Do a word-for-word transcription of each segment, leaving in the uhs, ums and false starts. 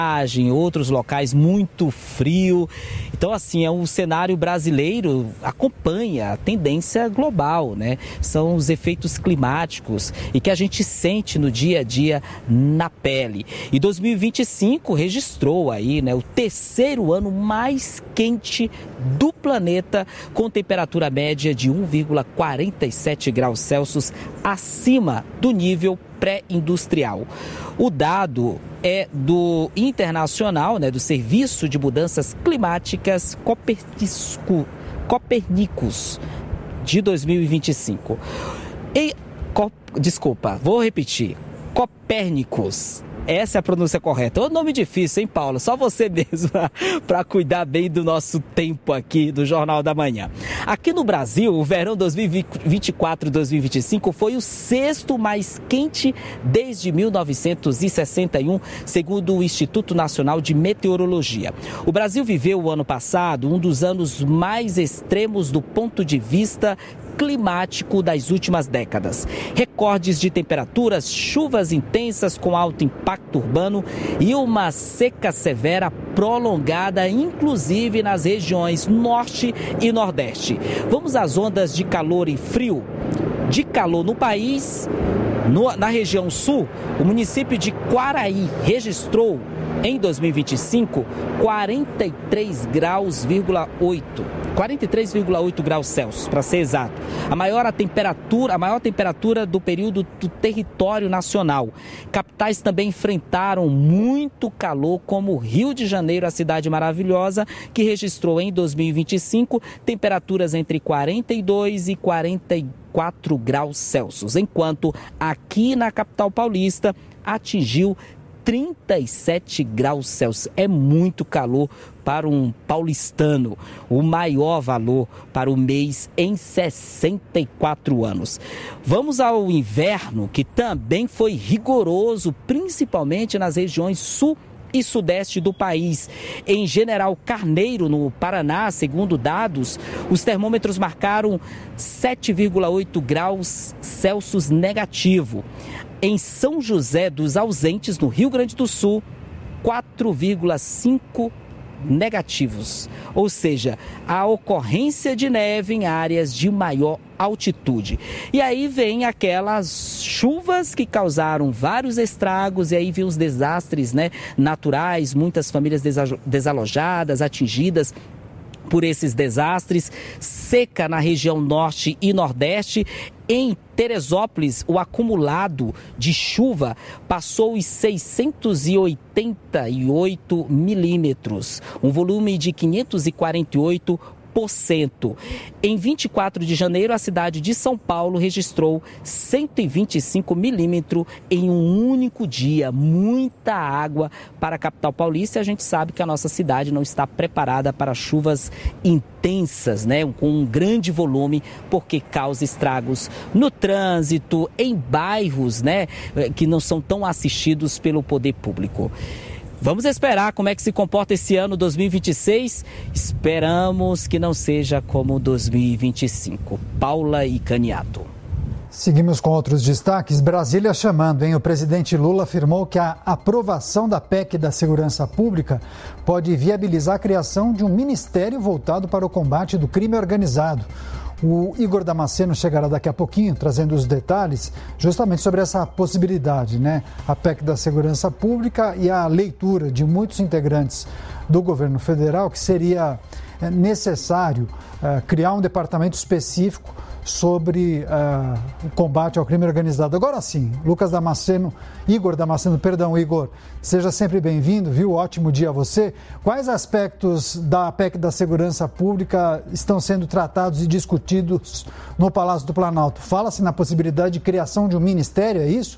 outros locais muito frio. Então, assim, é um cenário brasileiro acompanha a tendência global, né? São os efeitos climáticos e que a gente sente no dia a dia na pele. E dois mil e vinte e cinco registrou aí, né, o terceiro ano mais quente do planeta, com temperatura média de um vírgula quarenta e sete graus Celsius acima do nível pré-industrial. O dado é do Internacional, né, do Serviço de Mudanças Climáticas Copernicu, Copernicus, de dois mil e vinte e cinco. E, co, desculpa, vou repetir. Copérnicos. Essa é a pronúncia correta. É um nome difícil, hein, Paula? Só você mesmo para cuidar bem do nosso tempo aqui do Jornal da Manhã. Aqui no Brasil, o verão dois mil e vinte e quatro dois mil e vinte e cinco foi o sexto mais quente desde mil novecentos e sessenta e um, segundo o Instituto Nacional de Meteorologia. O Brasil viveu o ano passado um dos anos mais extremos do ponto de vista climático das últimas décadas. Recordes de temperaturas, chuvas intensas com alto impacto urbano e uma seca severa prolongada, inclusive nas regiões norte e nordeste. Vamos às ondas de calor e frio. De calor no país, no, na região sul, o município de Quaraí registrou em dois mil e vinte e cinco quarenta e três graus, oito. quarenta e três vírgula oito graus Celsius, para ser exato. A maior a temperatura, a maior temperatura do período do território nacional. Capitais também enfrentaram muito calor, como Rio de Janeiro, a cidade maravilhosa, que registrou em dois mil e vinte e cinco temperaturas entre quarenta e dois e quarenta e quatro graus Celsius, enquanto aqui na capital paulista atingiu trinta e sete graus Celsius. É muito calor para um paulistano, o maior valor para o mês em sessenta e quatro anos. Vamos ao inverno, que também foi rigoroso, principalmente nas regiões sul e sudeste do país. Em General Carneiro, no Paraná, segundo dados, os termômetros marcaram sete vírgula oito graus Celsius negativo. Em São José dos Ausentes, no Rio Grande do Sul, quatro vírgula cinco negativos. Ou seja, a ocorrência de neve em áreas de maior altitude. E aí vem aquelas chuvas que causaram vários estragos, e aí vem os desastres, né, naturais, muitas famílias desalojadas, atingidas por esses desastres, seca na região norte e nordeste. Em Teresópolis, o acumulado de chuva passou os seiscentos e oitenta e oito milímetros, um volume de quinhentos e quarenta e oito por cento. Em vinte e quatro de janeiro, a cidade de São Paulo registrou cento e vinte e cinco milímetros em um único dia. Muita água para a capital paulista, e a gente sabe que a nossa cidade não está preparada para chuvas intensas, né, com um grande volume, porque causa estragos no trânsito, em bairros, né, que não são tão assistidos pelo poder público. Vamos esperar como é que se comporta esse ano dois mil e vinte e seis. Esperamos que não seja como dois mil e vinte e cinco. Paula e Caniato. Seguimos com outros destaques. Brasília chamando, hein? O presidente Lula afirmou que a aprovação da P E C da Segurança Pública pode viabilizar a criação de um ministério voltado para o combate do crime organizado. O Igor Damasceno chegará daqui a pouquinho, trazendo os detalhes justamente sobre essa possibilidade, né? A P E C da Segurança Pública e a leitura de muitos integrantes do governo federal que seria necessário uh, criar um departamento específico sobre uh, o combate ao crime organizado. Agora sim, Lucas Damasceno, Igor Damasceno, perdão, Igor, seja sempre bem-vindo, viu? Ótimo dia a você. Quais aspectos da P E C da Segurança Pública estão sendo tratados e discutidos no Palácio do Planalto? Fala-se na possibilidade de criação de um ministério, é isso?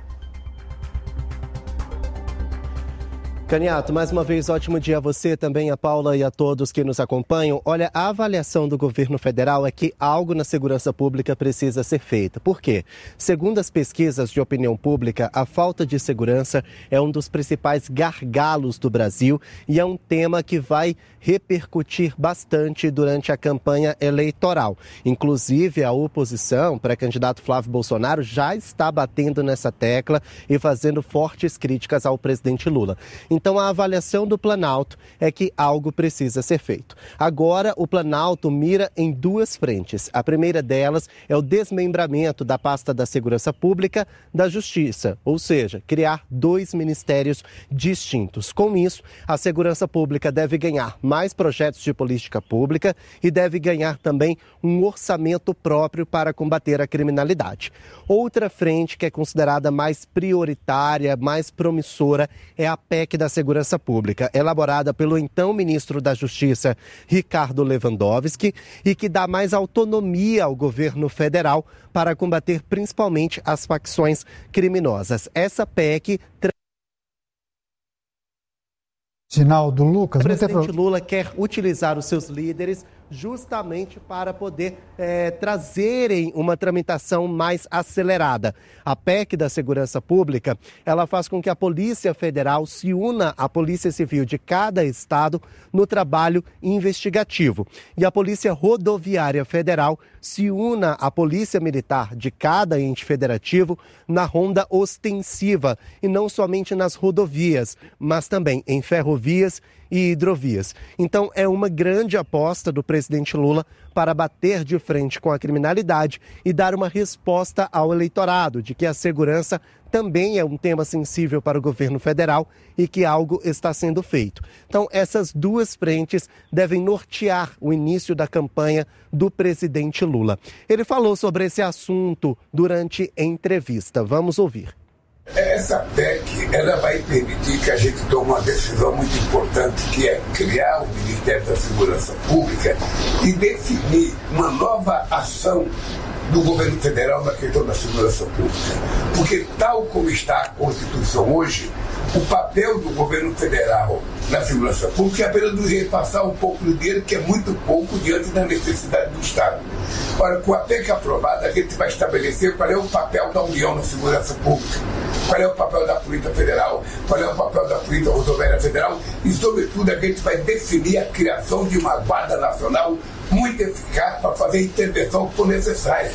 Caniato, mais uma vez, ótimo dia a você, também a Paula e a todos que nos acompanham. Olha, a avaliação do governo federal é que algo na segurança pública precisa ser feito. Por quê? Segundo as pesquisas de opinião pública, a falta de segurança é um dos principais gargalos do Brasil e é um tema que vai repercutir bastante durante a campanha eleitoral. Inclusive, a oposição, pré-candidato Flávio Bolsonaro, já está batendo nessa tecla e fazendo fortes críticas ao presidente Lula. Então a avaliação do Planalto é que algo precisa ser feito. Agora o Planalto mira em duas frentes. A primeira delas é o desmembramento da pasta da Segurança Pública da Justiça, ou seja, criar dois ministérios distintos. Com isso, a Segurança Pública deve ganhar mais projetos de política pública e deve ganhar também um orçamento próprio para combater a criminalidade. Outra frente que é considerada mais prioritária, mais promissora, é a P E C da Segurança Pública, elaborada pelo então ministro da Justiça, Ricardo Lewandowski, e que dá mais autonomia ao governo federal para combater principalmente as facções criminosas. Essa P E C... Sinal do Lucas. O presidente Lula quer utilizar os seus líderes justamente para poder é, trazerem uma tramitação mais acelerada. A P E C da Segurança Pública, ela faz com que a Polícia Federal se una à Polícia Civil de cada estado no trabalho investigativo. E a Polícia Rodoviária Federal se una à Polícia Militar de cada ente federativo na ronda ostensiva, e não somente nas rodovias, mas também em ferrovias e hidrovias. Então é uma grande aposta do presidente Lula para bater de frente com a criminalidade e dar uma resposta ao eleitorado de que a segurança também é um tema sensível para o governo federal e que algo está sendo feito. Então essas duas frentes devem nortear o início da campanha do presidente Lula. Ele falou sobre esse assunto durante a entrevista. Vamos ouvir. Essa P E C, ela vai permitir que a gente tome uma decisão muito importante, que é criar o Ministério da Segurança Pública e definir uma nova ação do governo federal na questão da segurança pública. Porque tal como está a Constituição hoje, o papel do governo federal na segurança pública é apenas nos repassar um pouco do dinheiro, que é muito pouco diante da necessidade do Estado. Ora, com a P E C aprovada, a gente vai estabelecer qual é o papel da União na segurança pública, qual é o papel da Polícia Federal, qual é o papel da Polícia Rodoviária Federal e, sobretudo, a gente vai definir a criação de uma Guarda Nacional muito eficaz para fazer a intervenção que for necessária.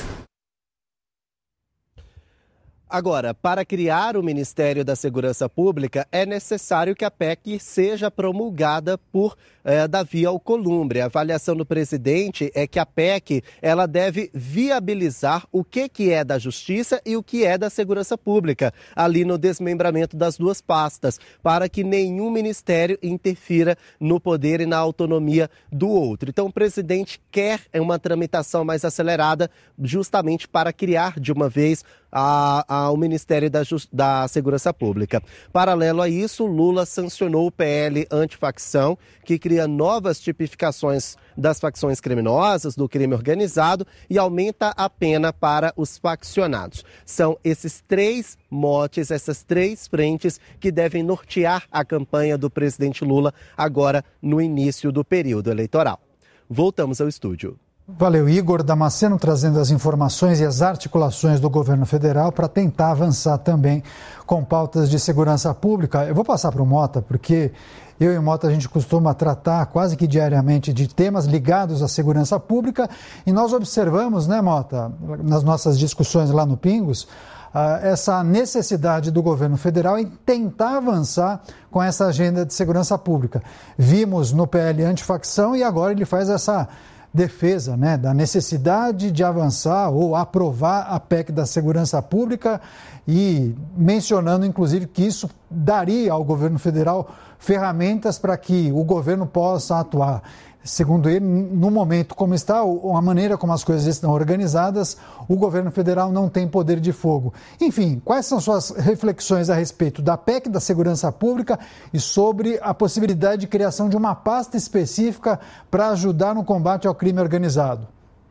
Agora, para criar o Ministério da Segurança Pública, é necessário que a P E C seja promulgada por eh, Davi Alcolumbre. A avaliação do presidente é que a P E C ela deve viabilizar o que, que é da Justiça e o que é da Segurança Pública, ali no desmembramento das duas pastas, para que nenhum ministério interfira no poder e na autonomia do outro. Então, o presidente quer uma tramitação mais acelerada, justamente para criar de uma vez a, a ao Ministério da, Just... da Segurança Pública. Paralelo a isso, Lula sancionou o P L antifacção, que cria novas tipificações das facções criminosas, do crime organizado, e aumenta a pena para os faccionados. São esses três motes, essas três frentes que devem nortear a campanha do presidente Lula agora no início do período eleitoral. Voltamos ao estúdio. Valeu, Igor Damasceno, trazendo as informações e as articulações do governo federal para tentar avançar também com pautas de segurança pública. Eu vou passar para o Mota, porque eu e o Mota a gente costuma tratar quase que diariamente de temas ligados à segurança pública e nós observamos, né, Mota, nas nossas discussões lá no Pingos, essa necessidade do governo federal em tentar avançar com essa agenda de segurança pública. Vimos no P L antifacção e agora ele faz essa defesa, né, da necessidade de avançar ou aprovar a P E C da segurança pública e mencionando, inclusive, que isso daria ao governo federal ferramentas para que o governo possa atuar. Segundo ele, no momento como está, a maneira como as coisas estão organizadas, o governo federal não tem poder de fogo. Enfim, quais são suas reflexões a respeito da P E C da segurança pública e sobre a possibilidade de criação de uma pasta específica para ajudar no combate ao crime organizado?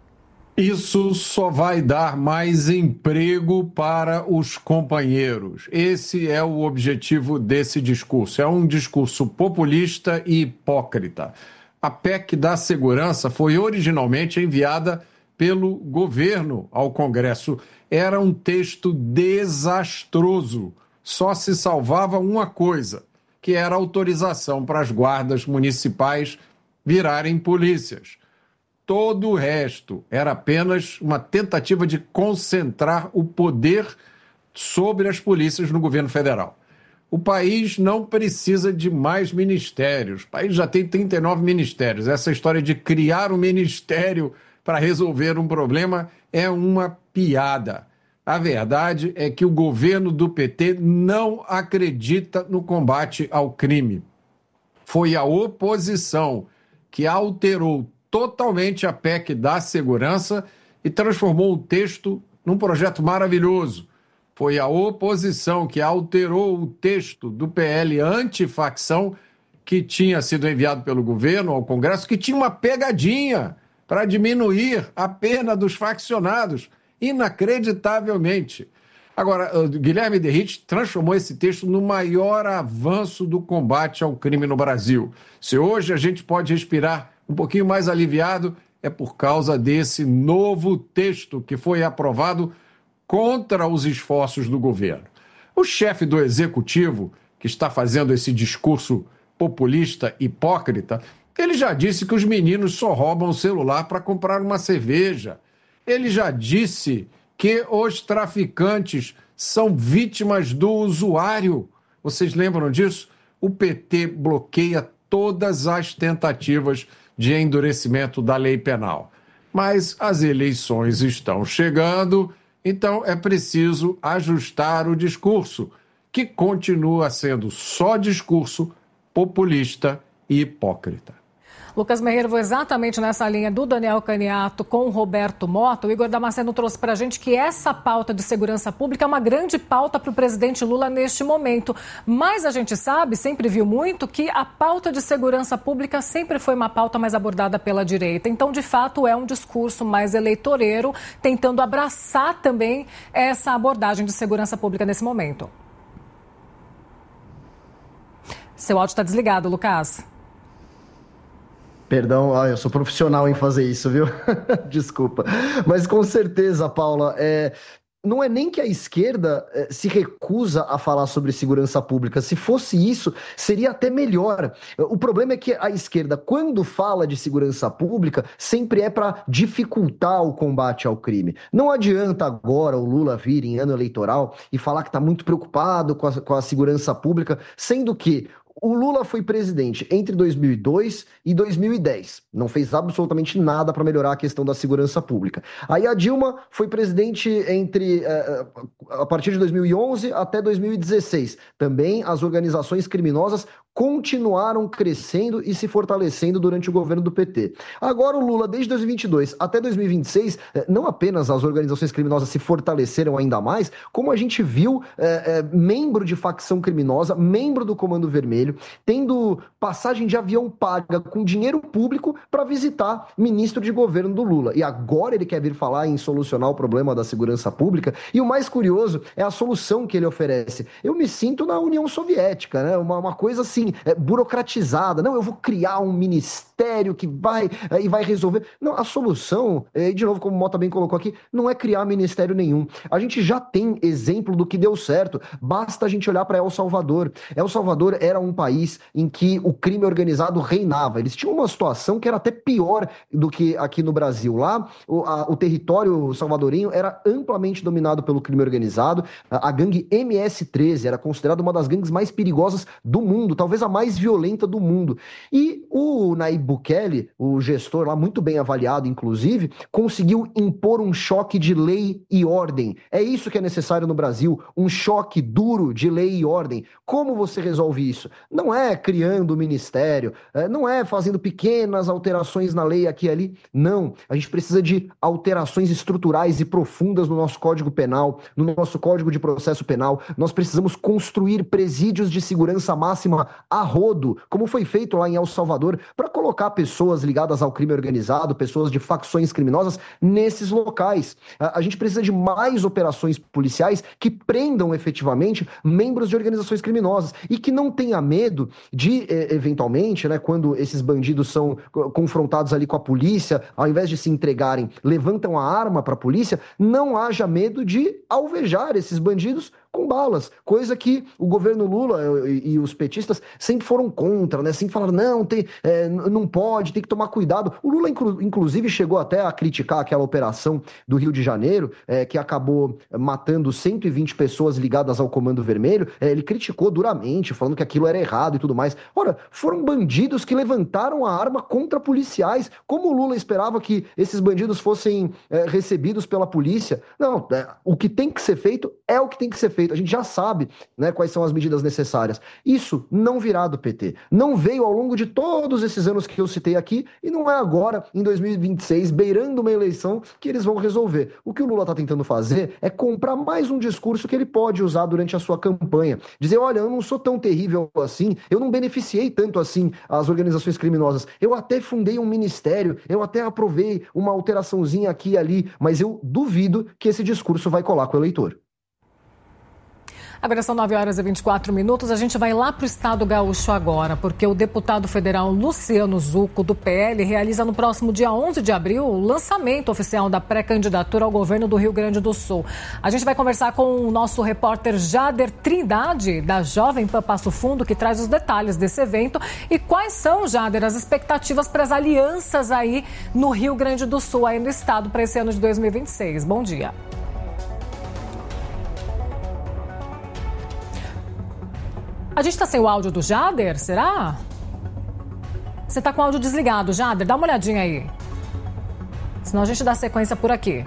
Isso só vai dar mais emprego para os companheiros. Esse é o objetivo desse discurso. É um discurso populista e hipócrita. A P E C da segurança foi originalmente enviada pelo governo ao Congresso. Era um texto desastroso. Só se salvava uma coisa, que era autorização para as guardas municipais virarem polícias. Todo o resto era apenas uma tentativa de concentrar o poder sobre as polícias no governo federal. O país não precisa de mais ministérios. O país já tem trinta e nove ministérios. Essa história de criar um ministério para resolver um problema é uma piada. A verdade é que o governo do P T não acredita no combate ao crime. Foi a oposição que alterou totalmente a P E C da segurança e transformou o texto num projeto maravilhoso. Foi a oposição que alterou o texto do P L antifacção que tinha sido enviado pelo governo ao Congresso, que tinha uma pegadinha para diminuir a pena dos faccionados, inacreditavelmente. Agora, Guilherme Derrite transformou esse texto no maior avanço do combate ao crime no Brasil. Se hoje a gente pode respirar um pouquinho mais aliviado, é por causa desse novo texto que foi aprovado contra os esforços do governo. O chefe do executivo, que está fazendo esse discurso populista hipócrita, ele já disse que os meninos só roubam o celular para comprar uma cerveja. Ele já disse que os traficantes são vítimas do usuário. Vocês lembram disso? O P T bloqueia todas as tentativas de endurecimento da lei penal. Mas as eleições estão chegando, então é preciso ajustar o discurso, que continua sendo só discurso populista e hipócrita. Lucas Merreiro, vou exatamente nessa linha do Daniel Caniato com o Roberto Mota. O Igor Damasceno trouxe para a gente que essa pauta de segurança pública é uma grande pauta para o presidente Lula neste momento. Mas a gente sabe, sempre viu muito, que a pauta de segurança pública sempre foi uma pauta mais abordada pela direita. Então, de fato, é um discurso mais eleitoreiro, tentando abraçar também essa abordagem de segurança pública nesse momento. Seu áudio está desligado, Lucas. Perdão, ah, eu sou profissional em fazer isso, viu? Desculpa. Mas com certeza, Paula, é... não é nem que a esquerda eh, se recusa a falar sobre segurança pública. Se fosse isso, seria até melhor. O problema é que a esquerda, quando fala de segurança pública, sempre é para dificultar o combate ao crime. Não adianta agora o Lula vir em ano eleitoral e falar que está muito preocupado com a, com a segurança pública, sendo que o Lula foi presidente entre dois mil e dois e dois mil e dez. Não fez absolutamente nada para melhorar a questão da segurança pública. Aí a Dilma foi presidente entre eh, a partir de dois mil e onze até dois mil e dezesseis. Também as organizações criminosas continuaram crescendo e se fortalecendo durante o governo do P T. Agora o Lula, desde dois mil e vinte e dois até dois mil e vinte e seis, não apenas as organizações criminosas se fortaleceram ainda mais, como a gente viu é, é, membro de facção criminosa, membro do Comando Vermelho, tendo passagem de avião paga com dinheiro público para visitar ministro de governo do Lula. E agora ele quer vir falar em solucionar o problema da segurança pública. E o mais curioso é a solução que ele oferece. Eu me sinto na União Soviética, né? Uma, uma coisa assim, é, burocratizada. Não, eu vou criar um ministério que vai é, e vai resolver. Não, a solução, e de novo, como o Mota bem colocou aqui, não é criar ministério nenhum. A gente já tem exemplo do que deu certo. Basta a gente olhar para El Salvador. El Salvador era um país em que o crime organizado reinava. Eles tinham uma situação que era até pior do que aqui no Brasil. Lá, o, a, o território salvadorenho era amplamente dominado pelo crime organizado. A, a gangue M S treze era considerada uma das gangues mais perigosas do mundo, talvez a mais violenta do mundo. E o Nayib Bukele, o gestor lá, muito bem avaliado, inclusive, conseguiu impor um choque de lei e ordem. É isso que é necessário no Brasil, um choque duro de lei e ordem. Como você resolve isso? Não é criando o ministério, não é fazendo pequenas alterações na lei aqui e ali. Não, a gente precisa de alterações estruturais e profundas no nosso Código Penal, no nosso Código de Processo Penal. Nós precisamos construir presídios de segurança máxima a rodo, como foi feito lá em El Salvador, para colocar pessoas ligadas ao crime organizado, pessoas de facções criminosas nesses locais. A gente precisa de mais operações policiais que prendam efetivamente membros de organizações criminosas e que não tenha medo de, eventualmente, né, quando esses bandidos são confrontados ali com a polícia, ao invés de se entregarem, levantam a arma para a polícia, não haja medo de alvejar esses bandidos com balas, coisa que o governo Lula e, e os petistas sempre foram contra, né? Sempre falaram, não, tem, é, não pode, tem que tomar cuidado. O Lula, inclu, inclusive, chegou até a criticar aquela operação do Rio de Janeiro, é, que acabou matando cento e vinte pessoas ligadas ao Comando Vermelho. É, ele criticou duramente, falando que aquilo era errado e tudo mais. Ora, foram bandidos que levantaram a arma contra policiais. Como o Lula esperava que esses bandidos fossem é, recebidos pela polícia? Não, é, o que tem que ser feito é o que tem que ser feito. A gente já sabe, né, quais são as medidas necessárias. Isso não virá do P T. Não veio ao longo de todos esses anos que eu citei aqui e não é agora, em dois mil e vinte e seis, beirando uma eleição, que eles vão resolver. O que o Lula está tentando fazer é comprar mais um discurso que ele pode usar durante a sua campanha. Dizer, olha, eu não sou tão terrível assim, eu não beneficiei tanto assim as organizações criminosas. Eu até fundei um ministério, eu até aprovei uma alteraçãozinha aqui e ali, mas eu duvido que esse discurso vai colar com o eleitor. Agora são nove horas e vinte e quatro minutos. A gente vai lá para o estado gaúcho agora, porque o deputado federal Luciano Zucco, do P L, realiza no próximo dia onze de abril o lançamento oficial da pré-candidatura ao governo do Rio Grande do Sul. A gente vai conversar com o nosso repórter Jader Trindade, da Jovem Pan Passo Fundo, que traz os detalhes desse evento. E quais são, Jader, as expectativas para as alianças aí no Rio Grande do Sul, aí no estado, para esse ano de dois mil e vinte e seis? Bom dia. A gente está sem o áudio do Jader, será? Você está com o áudio desligado, Jader? Dá uma olhadinha aí. Senão a gente dá sequência por aqui.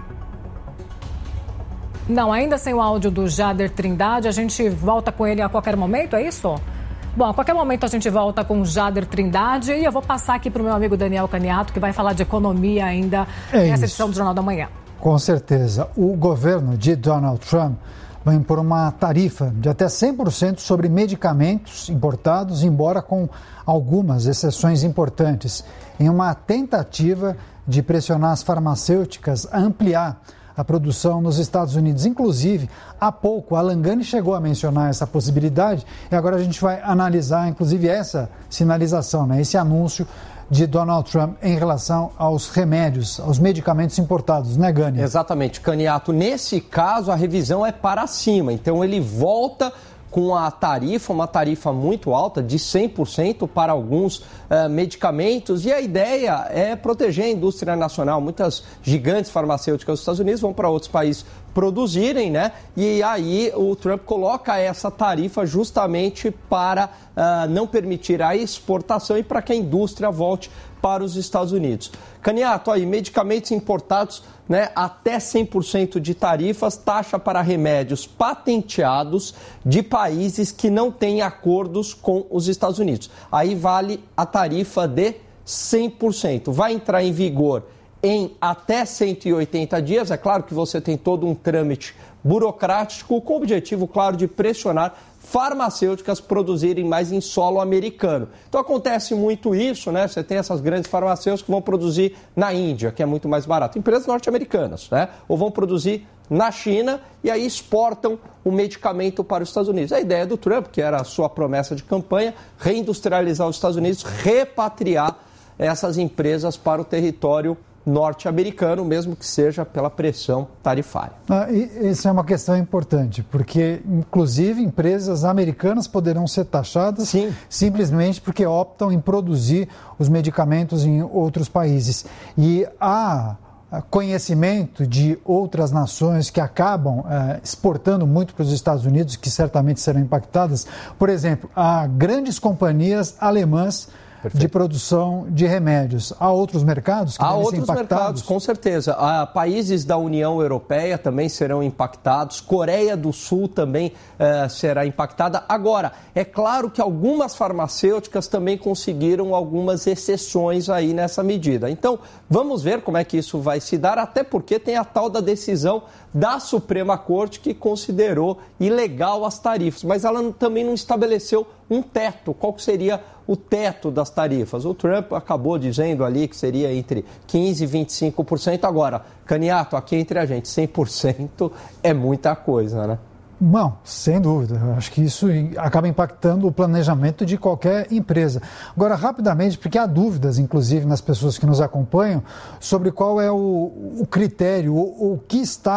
Não, ainda sem o áudio do Jader Trindade, a gente volta com ele a qualquer momento, é isso? Bom, a qualquer momento a gente volta com o Jader Trindade e eu vou passar aqui para o meu amigo Daniel Caniato, que vai falar de economia ainda é nessa edição do Jornal da Manhã. Com certeza. O governo de Donald Trump vai impor uma tarifa de até cem por cento sobre medicamentos importados, embora com algumas exceções importantes, em uma tentativa de pressionar as farmacêuticas a ampliar a produção nos Estados Unidos. Inclusive, há pouco, a Langani chegou a mencionar essa possibilidade e agora a gente vai analisar, inclusive, essa sinalização, né, esse anúncio de Donald Trump em relação aos remédios, aos medicamentos importados, né, Gani? Exatamente, Caniato. Nesse caso, a revisão é para cima. Então, ele volta com a tarifa, uma tarifa muito alta, de cem por cento para alguns uh, medicamentos. E a ideia é proteger a indústria nacional. Muitas gigantes farmacêuticas dos Estados Unidos vão para outros países produzirem, né? E aí o Trump coloca essa tarifa justamente para uh, não permitir a exportação e para que a indústria volte para os Estados Unidos. Caniato, aí, medicamentos importados, né, até cem por cento de tarifas, taxa para remédios patenteados de países que não têm acordos com os Estados Unidos. Aí vale a tarifa de cem por cento. Vai entrar em vigor em até cento e oitenta dias. É claro que você tem todo um trâmite burocrático com o objetivo, claro, de pressionar farmacêuticas produzirem mais em solo americano. Então acontece muito isso, né? Você tem essas grandes farmacêuticas que vão produzir na Índia, que é muito mais barato. Empresas norte-americanas, né? Ou vão produzir na China e aí exportam o medicamento para os Estados Unidos. A ideia do Trump, que era a sua promessa de campanha, reindustrializar os Estados Unidos, repatriar essas empresas para o território norte-americano, mesmo que seja pela pressão tarifária. Ah, e isso é uma questão importante, porque, inclusive, empresas americanas poderão ser taxadas Sim. simplesmente porque optam em produzir os medicamentos em outros países. E há conhecimento de outras nações que acabam eh, exportando muito para os Estados Unidos, que certamente serão impactadas. Por exemplo, há grandes companhias alemãs Perfeito. De produção de remédios. Há outros mercados que Há devem outros ser impactados? mercados, com certeza. Há países da União Europeia também serão impactados. Coreia do Sul também eh, será impactada. Agora, é claro que algumas farmacêuticas também conseguiram algumas exceções aí nessa medida. Então, vamos ver como é que isso vai se dar, até porque tem a tal da decisão da Suprema Corte que considerou ilegal as tarifas, mas ela também não estabeleceu um teto. Qual que seria o teto das tarifas? O Trump acabou dizendo ali que seria entre quinze por cento e vinte e cinco por cento. Agora, Caniato, aqui entre a gente, cem por cento é muita coisa, né? Não, sem dúvida. Eu acho que isso acaba impactando o planejamento de qualquer empresa. Agora, rapidamente, porque há dúvidas, inclusive, nas pessoas que nos acompanham, sobre qual é o, o critério, o, o que está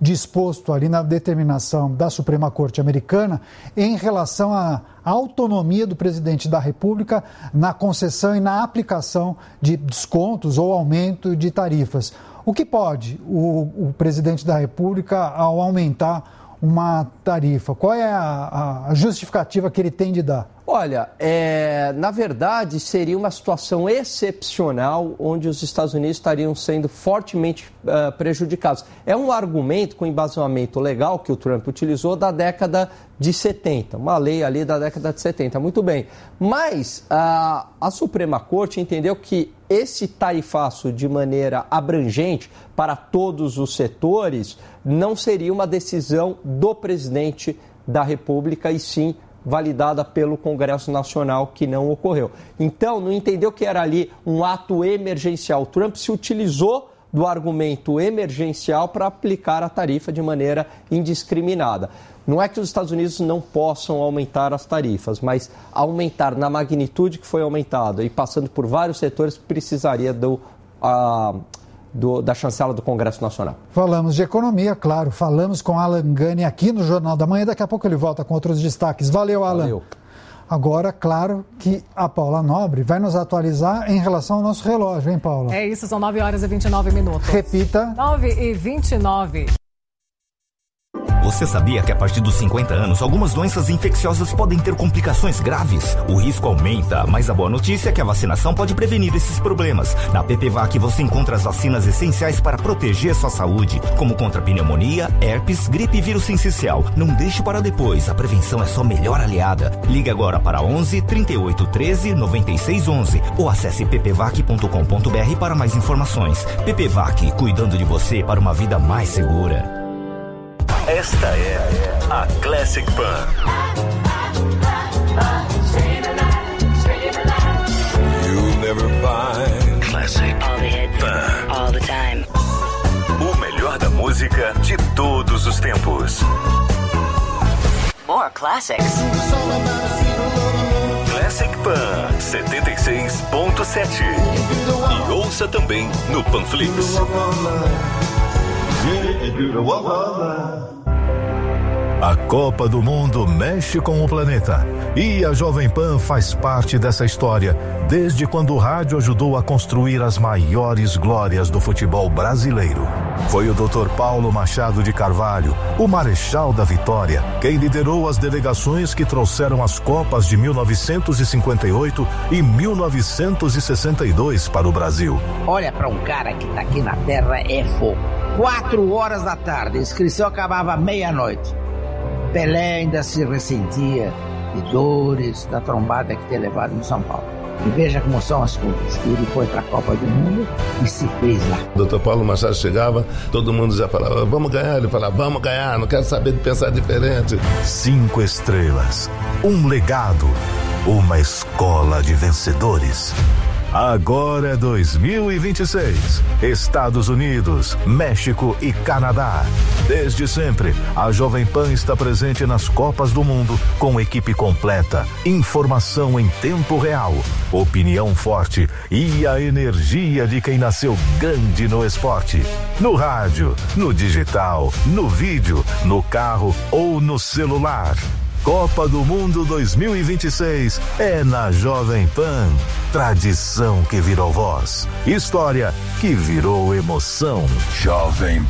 disposto ali na determinação da Suprema Corte Americana em relação à autonomia do presidente da República na concessão e na aplicação de descontos ou aumento de tarifas. O que pode o, o presidente da República ao aumentar uma tarifa? Qual é a, a justificativa que ele tem de dar? Olha, é, na verdade seria uma situação excepcional onde os Estados Unidos estariam sendo fortemente uh, prejudicados. É um argumento com embasamento legal que o Trump utilizou da década de setenta, uma lei ali da década de setenta, muito bem. Mas uh, a Suprema Corte entendeu que esse tarifaço de maneira abrangente para todos os setores não seria uma decisão do presidente da República e sim validada pelo Congresso Nacional, que não ocorreu. Então, não entendeu que era ali um ato emergencial. O Trump se utilizou do argumento emergencial para aplicar a tarifa de maneira indiscriminada. Não é que os Estados Unidos não possam aumentar as tarifas, mas aumentar na magnitude que foi aumentado e passando por vários setores precisaria do... Uh, Do, da chancela do Congresso Nacional. Falamos de economia, claro. Falamos com Alan Gani aqui no Jornal da Manhã. Daqui a pouco ele volta com outros destaques. Valeu, Alan. Valeu. Agora, claro que a Paula Nobre vai nos atualizar em relação ao nosso relógio, hein, Paula? É isso, são nove horas e vinte e nove minutos. Repita. nove e vinte e nove. Você sabia que a partir dos cinquenta anos, algumas doenças infecciosas podem ter complicações graves? O risco aumenta, mas a boa notícia é que a vacinação pode prevenir esses problemas. Na P P V A C você encontra as vacinas essenciais para proteger sua saúde, como contra pneumonia, herpes, gripe e vírus sincicial. Não deixe para depois, a prevenção é sua melhor aliada. Ligue agora para onze, trinta e oito, treze, noventa e seis, onze ou acesse p p vac ponto com ponto b r para mais informações. P P V A C, cuidando de você para uma vida mais segura. Esta é a Classic Pan. You'll never find Classic Pan. All the time. O melhor da música de todos os tempos. More classics. Classic Pan setenta e seis ponto sete. E ouça também no Panflix. A Copa do Mundo mexe com o planeta e a Jovem Pan faz parte dessa história desde quando o rádio ajudou a construir as maiores glórias do futebol brasileiro. Foi o doutor Paulo Machado de Carvalho, o Marechal da Vitória, quem liderou as delegações que trouxeram as Copas de mil novecentos e cinquenta e oito e mil novecentos e sessenta e dois para o Brasil. Olha, para um cara que tá aqui na Terra é fogo. Quatro horas da tarde, a inscrição acabava meia-noite. Pelé ainda se ressentia de dores da trombada que tinha levado no São Paulo. E veja como são as coisas. Ele foi para a Copa do Mundo e se fez lá. O doutor Paulo Machado chegava, todo mundo já falava, vamos ganhar. Ele falava, vamos ganhar, não quero saber de pensar diferente. Cinco estrelas, um legado, uma escola de vencedores. Agora é dois mil e vinte e seis. Estados Unidos, México e Canadá. Desde sempre, a Jovem Pan está presente nas Copas do Mundo com equipe completa, informação em tempo real, opinião forte e a energia de quem nasceu grande no esporte. No rádio, no digital, no vídeo, no carro ou no celular. Copa do Mundo dois mil e vinte e seis é na Jovem Pan. Tradição que virou voz. História que virou emoção. Jovem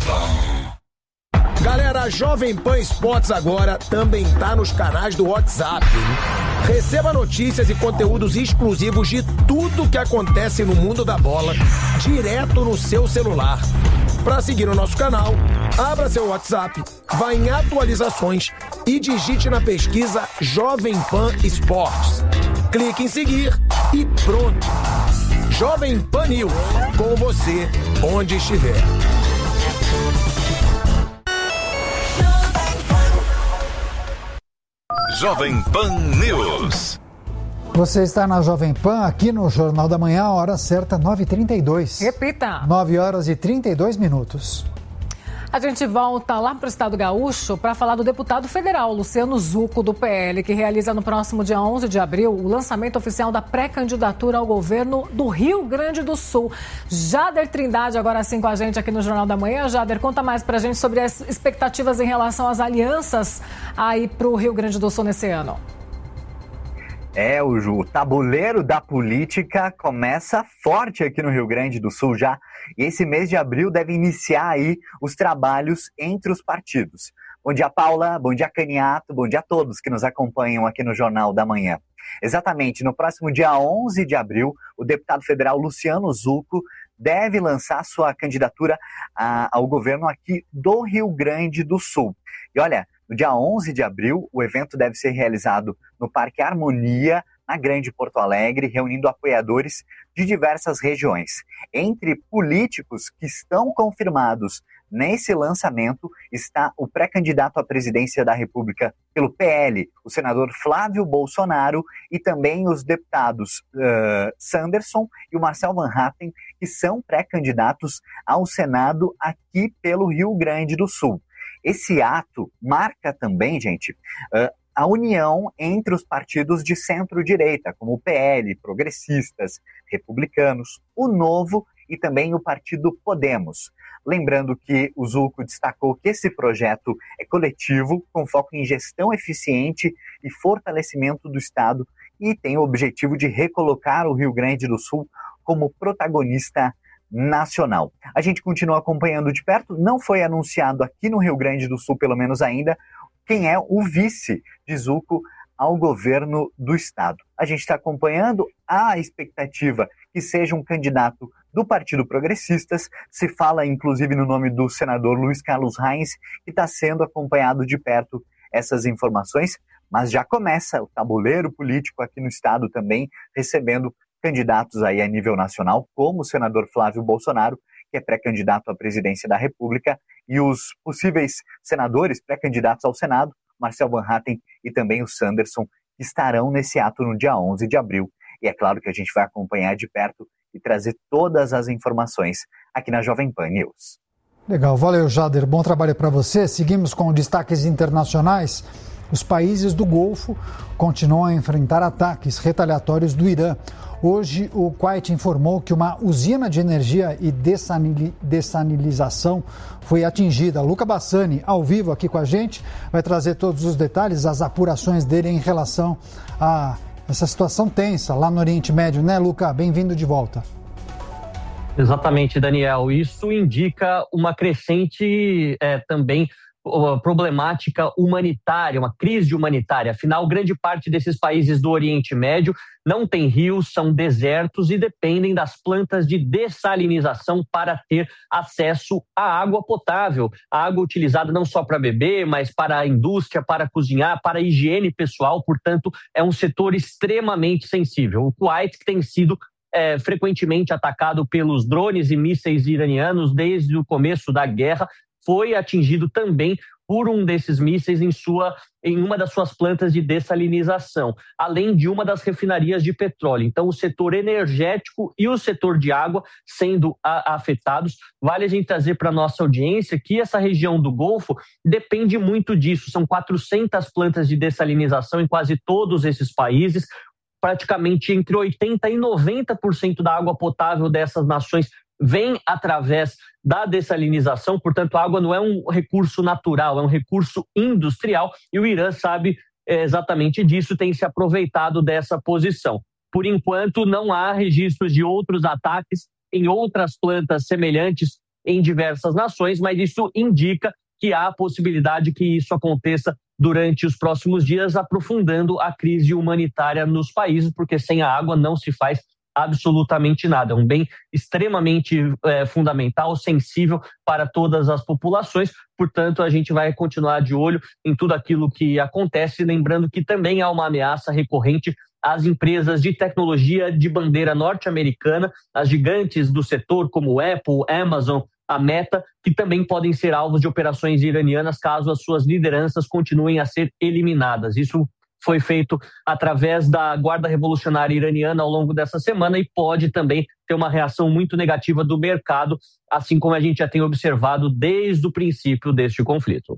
Pan. Galera, a Jovem Pan Esportes agora também tá nos canais do WhatsApp. Hein? Receba notícias e conteúdos exclusivos de tudo que acontece no mundo da bola direto no seu celular. Para seguir o nosso canal, abra seu WhatsApp, vá em atualizações e digite na pesquisa Jovem Pan Esportes. Clique em seguir e pronto. Jovem Pan News, com você onde estiver. Jovem Pan News. Você está na Jovem Pan, aqui no Jornal da Manhã, a hora certa, nove e trinta e dois. Repita. nove horas e trinta e dois minutos. A gente volta lá para o estado gaúcho para falar do deputado federal Luciano Zucco, do P L, que realiza no próximo dia onze de abril o lançamento oficial da pré-candidatura ao governo do Rio Grande do Sul. Jader Trindade, agora sim com a gente aqui no Jornal da Manhã. Jader, conta mais para a gente sobre as expectativas em relação às alianças aí para o Rio Grande do Sul nesse ano. É, o, o tabuleiro da política começa forte aqui no Rio Grande do Sul já. E esse mês de abril deve iniciar aí os trabalhos entre os partidos. Bom dia, Paula. Bom dia, Caniato. Bom dia a todos que nos acompanham aqui no Jornal da Manhã. Exatamente, no próximo dia onze de abril, o deputado federal Luciano Zucco deve lançar sua candidatura a, ao governo aqui do Rio Grande do Sul. E olha, no dia onze de abril, o evento deve ser realizado no Parque Harmonia, na Grande Porto Alegre, reunindo apoiadores de diversas regiões. Entre políticos que estão confirmados nesse lançamento está o pré-candidato à presidência da República pelo P L, o senador Flávio Bolsonaro, e também os deputados uh, Sanderson e o Marcel Van Hatten, que são pré-candidatos ao Senado aqui pelo Rio Grande do Sul. Esse ato marca também, gente, a união entre os partidos de centro-direita, como o P L, Progressistas, Republicanos, o Novo e também o partido Podemos. Lembrando que o Zucco destacou que esse projeto é coletivo, com foco em gestão eficiente e fortalecimento do Estado, e tem o objetivo de recolocar o Rio Grande do Sul como protagonista nacional. A gente continua acompanhando de perto, não foi anunciado aqui no Rio Grande do Sul, pelo menos ainda, quem é o vice de Zucco ao governo do estado. A gente está acompanhando a expectativa que seja um candidato do Partido Progressistas, se fala inclusive no nome do senador Luiz Carlos Reins, que está sendo acompanhado de perto essas informações, mas já começa o tabuleiro político aqui no estado também, recebendo candidatos aí a nível nacional, como o senador Flávio Bolsonaro, que é pré-candidato à presidência da República, e os possíveis senadores pré-candidatos ao Senado, Marcel Van Hatten e também o Sanderson, que estarão nesse ato no dia onze de abril. E é claro que a gente vai acompanhar de perto e trazer todas as informações aqui na Jovem Pan News. Legal, valeu, Jader. Bom trabalho para você. Seguimos com destaques internacionais. Os países do Golfo continuam a enfrentar ataques retaliatórios do Irã. Hoje, o Kuwait informou que uma usina de energia e dessalinização foi atingida. Luca Bassani, ao vivo aqui com a gente, vai trazer todos os detalhes, as apurações dele em relação a essa situação tensa lá no Oriente Médio, né, Luca? Bem-vindo de volta. Exatamente, Daniel. Isso indica uma crescente é, também problemática humanitária, uma crise humanitária. Afinal, grande parte desses países do Oriente Médio não tem rios, são desertos e dependem das plantas de dessalinização para ter acesso à água potável. A água utilizada não só para beber, mas para a indústria, para cozinhar, para a higiene pessoal. Portanto, é um setor extremamente sensível. O Kuwait, que tem sido É, frequentemente atacado pelos drones e mísseis iranianos desde o começo da guerra, foi atingido também por um desses mísseis em, sua, em uma das suas plantas de dessalinização, além de uma das refinarias de petróleo. Então, o setor energético e o setor de água sendo a, afetados. Vale a gente trazer para a nossa audiência que essa região do Golfo depende muito disso. São quatrocentas plantas de dessalinização em quase todos esses países. Praticamente entre oitenta por cento e noventa por cento da água potável dessas nações vem através da dessalinização, portanto a água não é um recurso natural, é um recurso industrial, e o Irã sabe é, exatamente disso, tem se aproveitado dessa posição. Por enquanto não há registros de outros ataques em outras plantas semelhantes em diversas nações, mas isso indica que há a possibilidade que isso aconteça durante os próximos dias, aprofundando a crise humanitária nos países, porque sem a água não se faz absolutamente nada. É um bem extremamente é, fundamental, sensível para todas as populações. Portanto, a gente vai continuar de olho em tudo aquilo que acontece, lembrando que também há uma ameaça recorrente às empresas de tecnologia de bandeira norte-americana, as gigantes do setor como Apple, Amazon, a Meta, que também podem ser alvos de operações iranianas caso as suas lideranças continuem a ser eliminadas. Isso foi feito através da Guarda Revolucionária Iraniana ao longo dessa semana e pode também ter uma reação muito negativa do mercado, assim como a gente já tem observado desde o princípio deste conflito.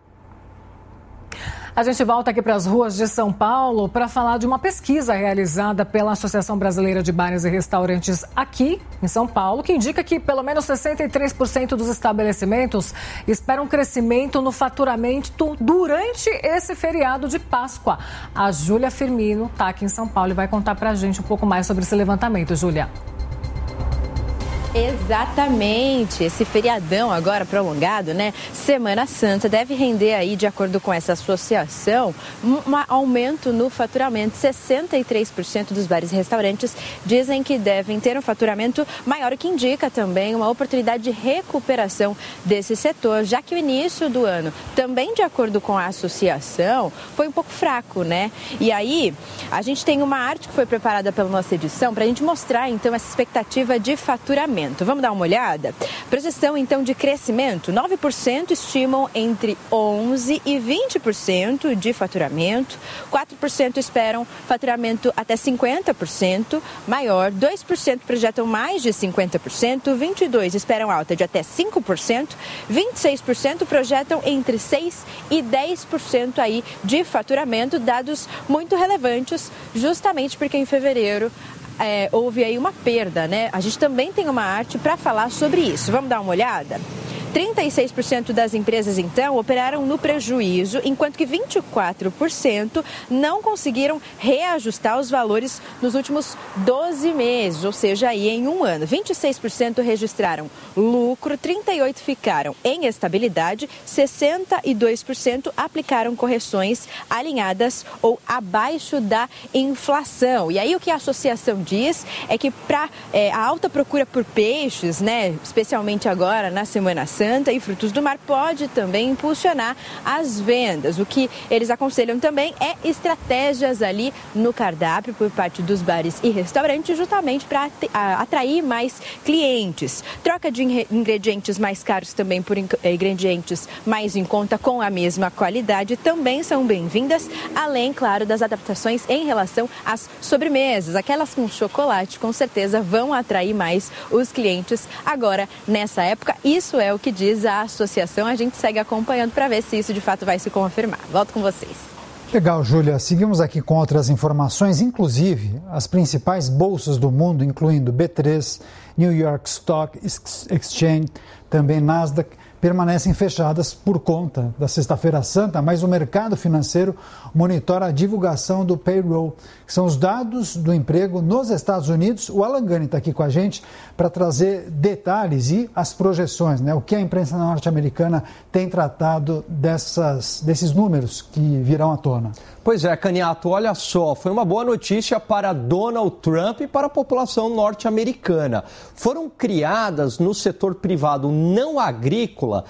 A gente volta aqui para as ruas de São Paulo para falar de uma pesquisa realizada pela Associação Brasileira de Bares e Restaurantes aqui em São Paulo, que indica que pelo menos sessenta e três por cento dos estabelecimentos esperam crescimento no faturamento durante esse feriado de Páscoa. A Júlia Firmino está aqui em São Paulo e vai contar para a gente um pouco mais sobre esse levantamento. Júlia. Exatamente, esse feriadão agora prolongado, né? Semana Santa deve render aí, de acordo com essa associação, um aumento no faturamento. sessenta e três por cento dos bares e restaurantes dizem que devem ter um faturamento maior, o que indica também uma oportunidade de recuperação desse setor, já que o início do ano, também de acordo com a associação, foi um pouco fraco, né? E aí, a gente tem uma arte que foi preparada pela nossa edição para a gente mostrar, então, essa expectativa de faturamento. Vamos dar uma olhada? Projeção, então, de crescimento. nove por cento estimam entre onze por cento e vinte por cento de faturamento. quatro por cento esperam faturamento até cinquenta por cento maior. dois por cento projetam mais de cinquenta por cento. vinte e dois por cento esperam alta de até cinco por cento. vinte e seis por cento projetam entre seis por cento e dez por cento aí de faturamento. Dados muito relevantes, justamente porque em fevereiro É, houve aí uma perda, né? A gente também tem uma arte para falar sobre isso. Vamos dar uma olhada? trinta e seis por cento das empresas, então, operaram no prejuízo, enquanto que vinte e quatro por cento não conseguiram reajustar os valores nos últimos doze meses, ou seja, aí em um ano. vinte e seis por cento registraram lucro, trinta e oito por cento ficaram em estabilidade, sessenta e dois por cento aplicaram correções alinhadas ou abaixo da inflação. E aí o que a associação diz é que para é, a alta procura por peixes, né, especialmente agora na Semana Santa e frutos do mar, pode também impulsionar as vendas. O que eles aconselham também é estratégias ali no cardápio por parte dos bares e restaurantes, justamente para atrair mais clientes. Troca de ingredientes mais caros também por ingredientes mais em conta com a mesma qualidade também são bem-vindas, além, claro, das adaptações em relação às sobremesas. Aquelas com chocolate, com certeza, vão atrair mais os clientes agora nessa época. Isso é o que diz a associação. A gente segue acompanhando para ver se isso de fato vai se confirmar. Volto com vocês. Legal, Júlia. Seguimos aqui com outras informações, inclusive as principais bolsas do mundo, incluindo B três, New York Stock Exchange, também Nasdaq, permanecem fechadas por conta da Sexta-feira Santa, mas o mercado financeiro monitora a divulgação do payroll, que são os dados do emprego nos Estados Unidos. O Alan Gani está aqui com a gente para trazer detalhes e as projeções, né? O que a imprensa norte-americana tem tratado dessas, desses números que virão à tona. Pois é, Caniato, olha só, foi uma boa notícia para Donald Trump e para a população norte-americana. Foram criadas no setor privado não agrícola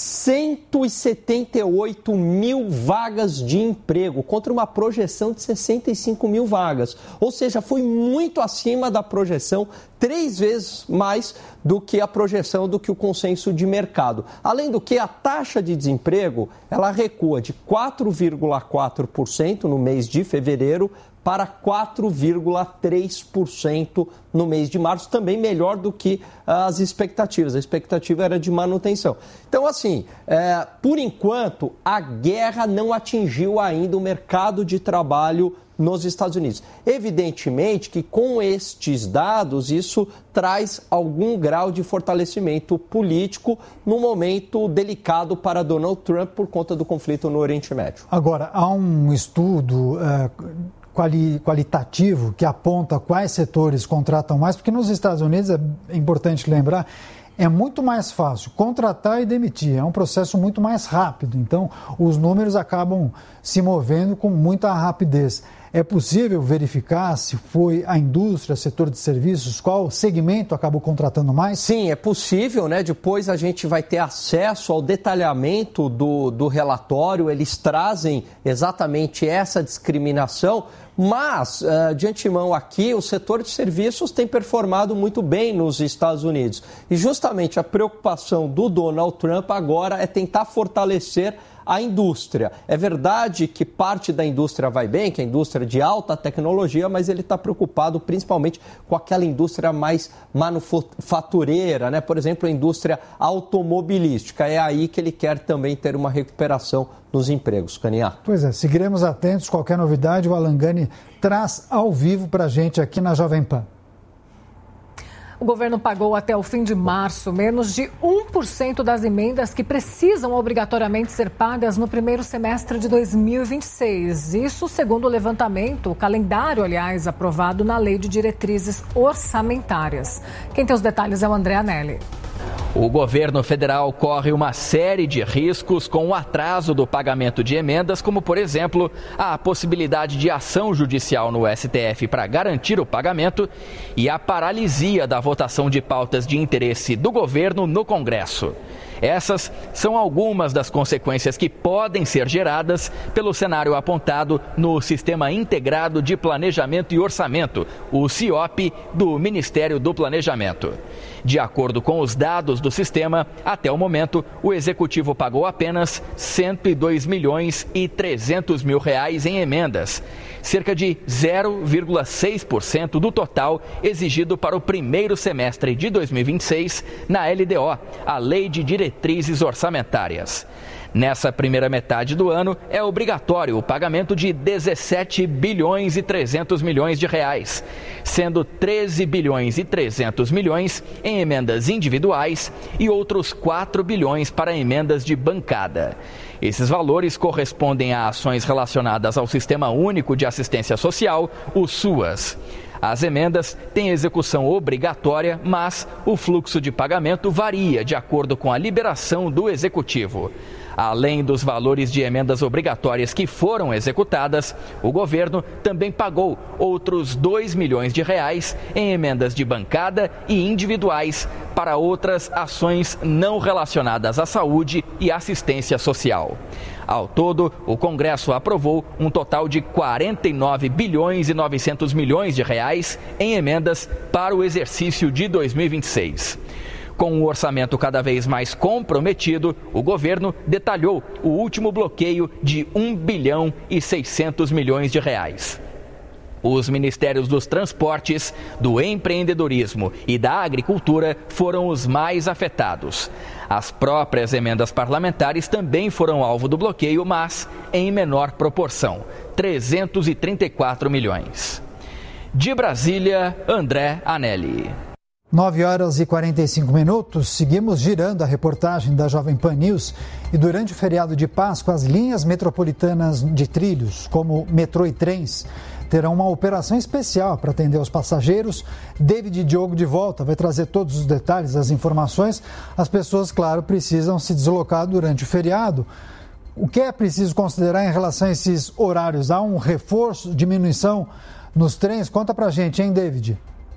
cento e setenta e oito mil vagas de emprego, contra uma projeção de sessenta e cinco mil vagas. Ou seja, foi muito acima da projeção, três vezes mais do que a projeção, do que o consenso de mercado. Além do que, a taxa de desemprego, ela recua de quatro vírgula quatro por cento no mês de fevereiro para quatro vírgula três por cento no mês de março, também melhor do que as expectativas. A expectativa era de manutenção. Então, assim, é, por enquanto, a guerra não atingiu ainda o mercado de trabalho nos Estados Unidos. Evidentemente que com estes dados, isso traz algum grau de fortalecimento político num momento delicado para Donald Trump por conta do conflito no Oriente Médio. Agora, há um estudo Uh... Quali, qualitativo que aponta quais setores contratam mais, porque nos Estados Unidos, é importante lembrar, é muito mais fácil contratar e demitir, é um processo muito mais rápido, então os números acabam se movendo com muita rapidez. É possível verificar se foi a indústria, setor de serviços, qual segmento acabou contratando mais? Sim, é possível, né? Depois a gente vai ter acesso ao detalhamento do, do relatório, eles trazem exatamente essa discriminação, mas, uh, de antemão aqui, o setor de serviços tem performado muito bem nos Estados Unidos. E justamente a preocupação do Donald Trump agora é tentar fortalecer a indústria. É verdade que parte da indústria vai bem, que é a indústria de alta tecnologia, mas ele está preocupado principalmente com aquela indústria mais manufatureira, né? Por exemplo, a indústria automobilística. É aí que ele quer também ter uma recuperação nos empregos. Caniá. Pois é, seguiremos atentos. Qualquer novidade, o Alan Gani traz ao vivo para a gente aqui na Jovem Pan. O governo pagou até o fim de março menos de um por cento das emendas que precisam obrigatoriamente ser pagas no primeiro semestre de dois mil e vinte e seis. Isso segundo o levantamento, o calendário, aliás, aprovado na Lei de Diretrizes Orçamentárias. Quem tem os detalhes é o André Anelli. O governo federal corre uma série de riscos com o atraso do pagamento de emendas, como, por exemplo, a possibilidade de ação judicial no S T F para garantir o pagamento e a paralisia da votação de pautas de interesse do governo no Congresso. Essas são algumas das consequências que podem ser geradas pelo cenário apontado no Sistema Integrado de Planejamento e Orçamento, o SIOP, do Ministério do Planejamento. De acordo com os dados do sistema, até o momento, o Executivo pagou apenas cento e dois milhões e trezentos mil reais em emendas, cerca de zero vírgula seis por cento do total exigido para o primeiro semestre de dois mil e vinte e seis na L D O, a Lei de Diretrizes Orçamentárias. Nessa primeira metade do ano, é obrigatório o pagamento de dezessete bilhões e trezentos milhões de reais, sendo treze bilhões e trezentos milhões em emendas individuais e outros quatro bilhões para emendas de bancada. Esses valores correspondem a ações relacionadas ao Sistema Único de Assistência Social, o SUAS. As emendas têm execução obrigatória, mas o fluxo de pagamento varia de acordo com a liberação do Executivo. Além dos valores de emendas obrigatórias que foram executadas, o governo também pagou outros dois milhões de reais em emendas de bancada e individuais para outras ações não relacionadas à saúde e assistência social. Ao todo, o Congresso aprovou um total de quarenta e nove bilhões e novecentos milhões de reais em emendas para o exercício de dois mil e vinte e seis. Com o orçamento cada vez mais comprometido, o governo detalhou o último bloqueio de um bilhão e seiscentos milhões de reais. Os ministérios dos Transportes, do Empreendedorismo e da Agricultura foram os mais afetados. As próprias emendas parlamentares também foram alvo do bloqueio, mas em menor proporção, trezentos e trinta e quatro milhões. De Brasília, André Anelli. nove horas e quarenta e cinco minutos, seguimos girando a reportagem da Jovem Pan News e durante o feriado de Páscoa, as linhas metropolitanas de trilhos, como metrô e trens, terão uma operação especial para atender os passageiros. David Diogo de volta vai trazer todos os detalhes, as informações. As pessoas, claro, precisam se deslocar durante o feriado. O que é preciso considerar em relação a esses horários? Há um reforço, diminuição nos trens? Conta pra gente, hein, David?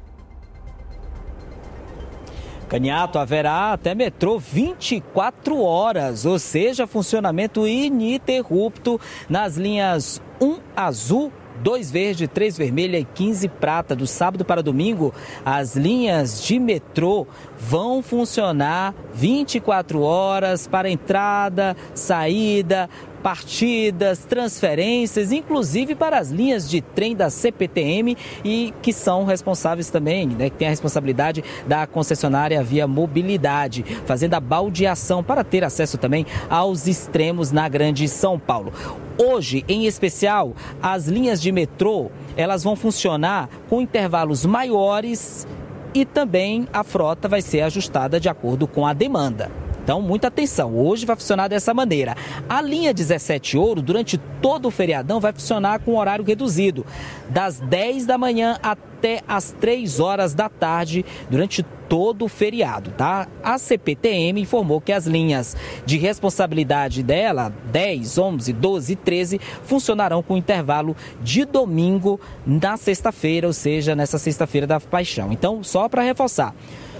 Caniato, haverá até metrô vinte e quatro horas, ou seja, funcionamento ininterrupto nas linhas um azul, dois verde, três vermelha e quinze prata. Do sábado para domingo, as linhas de metrô vão funcionar vinte e quatro horas para entrada, saída, partidas, transferências, inclusive para as linhas de trem da C P T M e que são responsáveis também, né, que tem a responsabilidade da concessionária Via Mobilidade, fazendo a baldeação para ter acesso também aos extremos na Grande São Paulo. Hoje, em especial, as linhas de metrô, elas vão funcionar com intervalos maiores e também a frota vai ser ajustada de acordo com a demanda. Então, muita atenção, hoje vai funcionar dessa maneira. A linha dezessete Ouro, durante todo o feriadão, vai funcionar com horário reduzido, das dez da manhã até as três horas da tarde, durante todo o feriado, tá? A C P T M informou que as linhas de responsabilidade dela, dez, onze, doze e treze, funcionarão com intervalo de domingo na sexta-feira, ou seja, nessa sexta-feira da Paixão. Então, só para reforçar,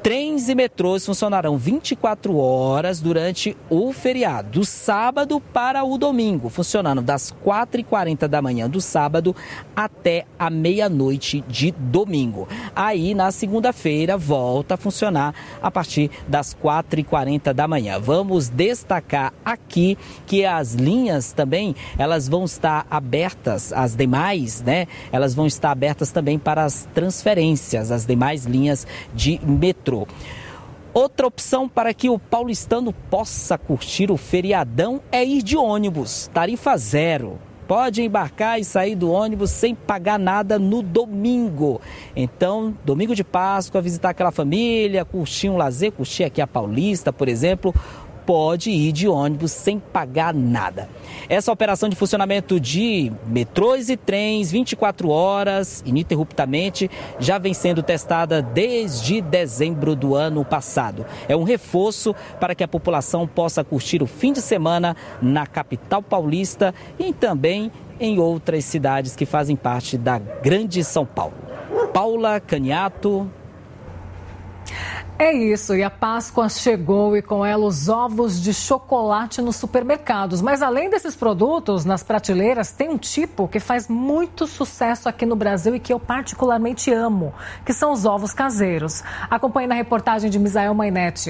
Trens e metrôs funcionarão vinte e quatro horas durante o feriado, do sábado para o domingo, funcionando das quatro e quarenta da manhã do sábado até a meia-noite de domingo. Aí, na segunda-feira, volta a funcionar a partir das quatro e quarenta da manhã. Vamos destacar aqui que as linhas também, elas vão estar abertas, as demais, né? Elas vão estar abertas também para as transferências, as demais linhas de metrô. Outra opção para que o paulistano possa curtir o feriadão é ir de ônibus, tarifa zero. Pode embarcar e sair do ônibus sem pagar nada no domingo. Então, domingo de Páscoa, visitar aquela família, curtir um lazer, curtir aqui a Paulista, por exemplo, pode ir de ônibus sem pagar nada. Essa operação de funcionamento de metrôs e trens vinte e quatro horas, ininterruptamente, já vem sendo testada desde dezembro do ano passado. É um reforço para que a população possa curtir o fim de semana na capital paulista e também em outras cidades que fazem parte da Grande São Paulo. Paula Caniato. É isso, e a Páscoa chegou e com ela os ovos de chocolate nos supermercados. Mas além desses produtos, nas prateleiras tem um tipo que faz muito sucesso aqui no Brasil e que eu particularmente amo, que são os ovos caseiros. Acompanhe na reportagem de Misael Mainetti.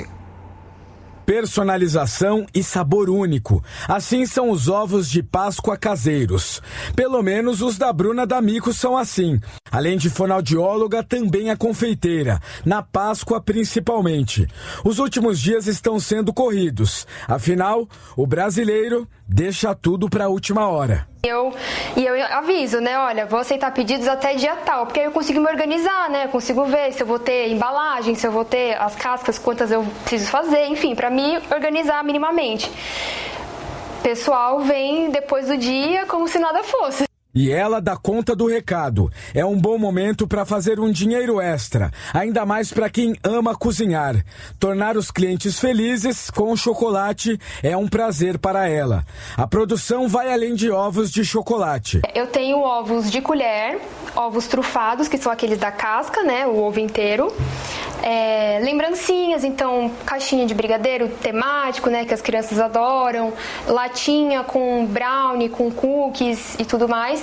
Personalização e sabor único. Assim são os ovos de Páscoa caseiros. Pelo menos os da Bruna D'Amico são assim. Além de fonoaudióloga, também a confeiteira. Na Páscoa, principalmente. Os últimos dias estão sendo corridos. Afinal, o brasileiro deixa tudo para a última hora. Eu, e eu aviso, né? Olha, vou aceitar pedidos até dia tal, porque aí eu consigo me organizar, né? Eu consigo ver se eu vou ter embalagem, se eu vou ter as cascas, quantas eu preciso fazer, enfim, para me organizar minimamente. O pessoal vem depois do dia como se nada fosse. E ela dá conta do recado. É um bom momento para fazer um dinheiro extra, ainda mais para quem ama cozinhar. Tornar os clientes felizes com o chocolate é um prazer para ela. A produção vai além de ovos de chocolate. Eu tenho ovos de colher, ovos trufados, que são aqueles da casca, né, o ovo inteiro. É, lembrancinhas, então, caixinha de brigadeiro temático, né, que as crianças adoram, latinha com brownie, com cookies e tudo mais.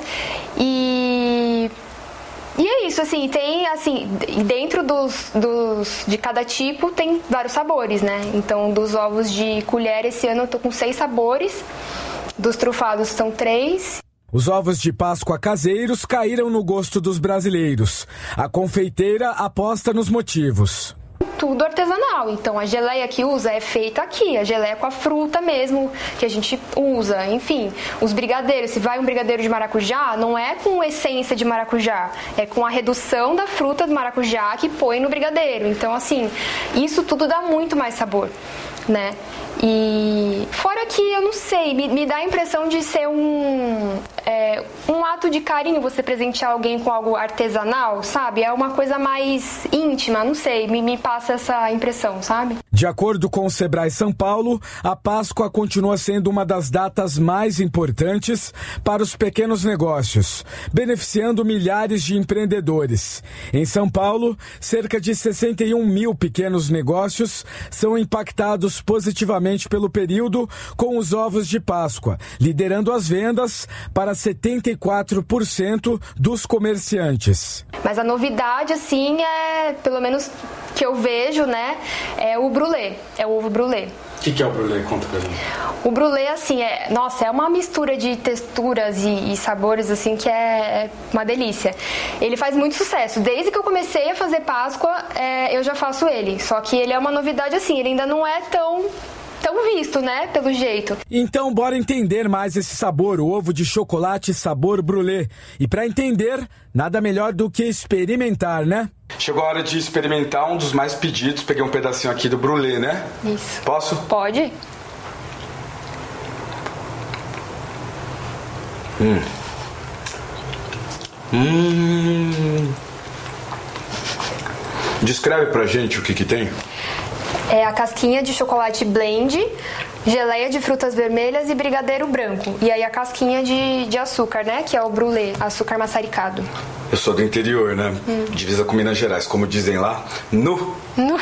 E, e é isso, assim, tem, assim, dentro dos, dos, de cada tipo tem vários sabores, né? Então, dos ovos de colher, esse ano eu tô com seis sabores, dos trufados são três. Os ovos de Páscoa caseiros caíram no gosto dos brasileiros. A confeiteira aposta nos motivos. Tudo artesanal, então a geleia que usa é feita aqui, a geleia com a fruta mesmo que a gente usa, enfim, os brigadeiros, se vai um brigadeiro de maracujá, não é com essência de maracujá, é com a redução da fruta do maracujá que põe no brigadeiro, então assim, isso tudo dá muito mais sabor, né? E fora que, eu não sei, me, me dá a impressão de ser um, é, um ato de carinho você presentear alguém com algo artesanal, sabe? É uma coisa mais íntima, não sei, me, me passa essa impressão, sabe? De acordo com o Sebrae São Paulo, a Páscoa continua sendo uma das datas mais importantes para os pequenos negócios, beneficiando milhares de empreendedores. Em São Paulo, cerca de sessenta e um mil pequenos negócios são impactados positivamente pelo período com os ovos de Páscoa, liderando as vendas para setenta e quatro por cento dos comerciantes. Mas a novidade, assim, é, pelo menos que eu vejo, né, é o brulê, é o ovo brulê. O que, que é o brulê? Conta pra gente. O brulê, assim, é, nossa, é uma mistura de texturas e, e sabores, assim, que é uma delícia. Ele faz muito sucesso. Desde que eu comecei a fazer Páscoa, é, eu já faço ele. Só que ele é uma novidade, assim, ele ainda não é tão... tão visto, né, pelo jeito. Então, bora entender mais esse sabor, o ovo de chocolate sabor brulê. E para entender, nada melhor do que experimentar, né? Chegou a hora de experimentar um dos mais pedidos. Peguei um pedacinho aqui do brulê, né? Isso. Posso? Pode. Hum. Hum. Descreve pra gente o que que tem. É a casquinha de chocolate blend, geleia de frutas vermelhas e brigadeiro branco. E aí a casquinha de, de açúcar, né? Que é o brulê, açúcar maçaricado. Eu sou do interior, né? Hum. Divisa com Minas Gerais, como dizem lá, nu. Nu.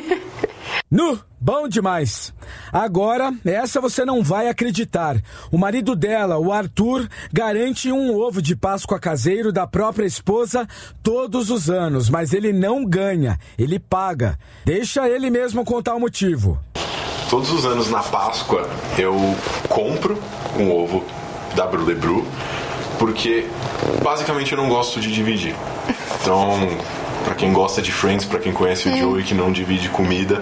Nu, bom demais. Agora, essa você não vai acreditar. O marido dela, o Arthur, garante um ovo de Páscoa caseiro da própria esposa todos os anos, mas ele não ganha, ele paga. Deixa ele mesmo contar o motivo. Todos os anos na Páscoa eu compro um ovo da Brulé Bru, porque basicamente eu não gosto de dividir. Então, pra quem gosta de Friends, pra quem conhece o Joey que não divide comida,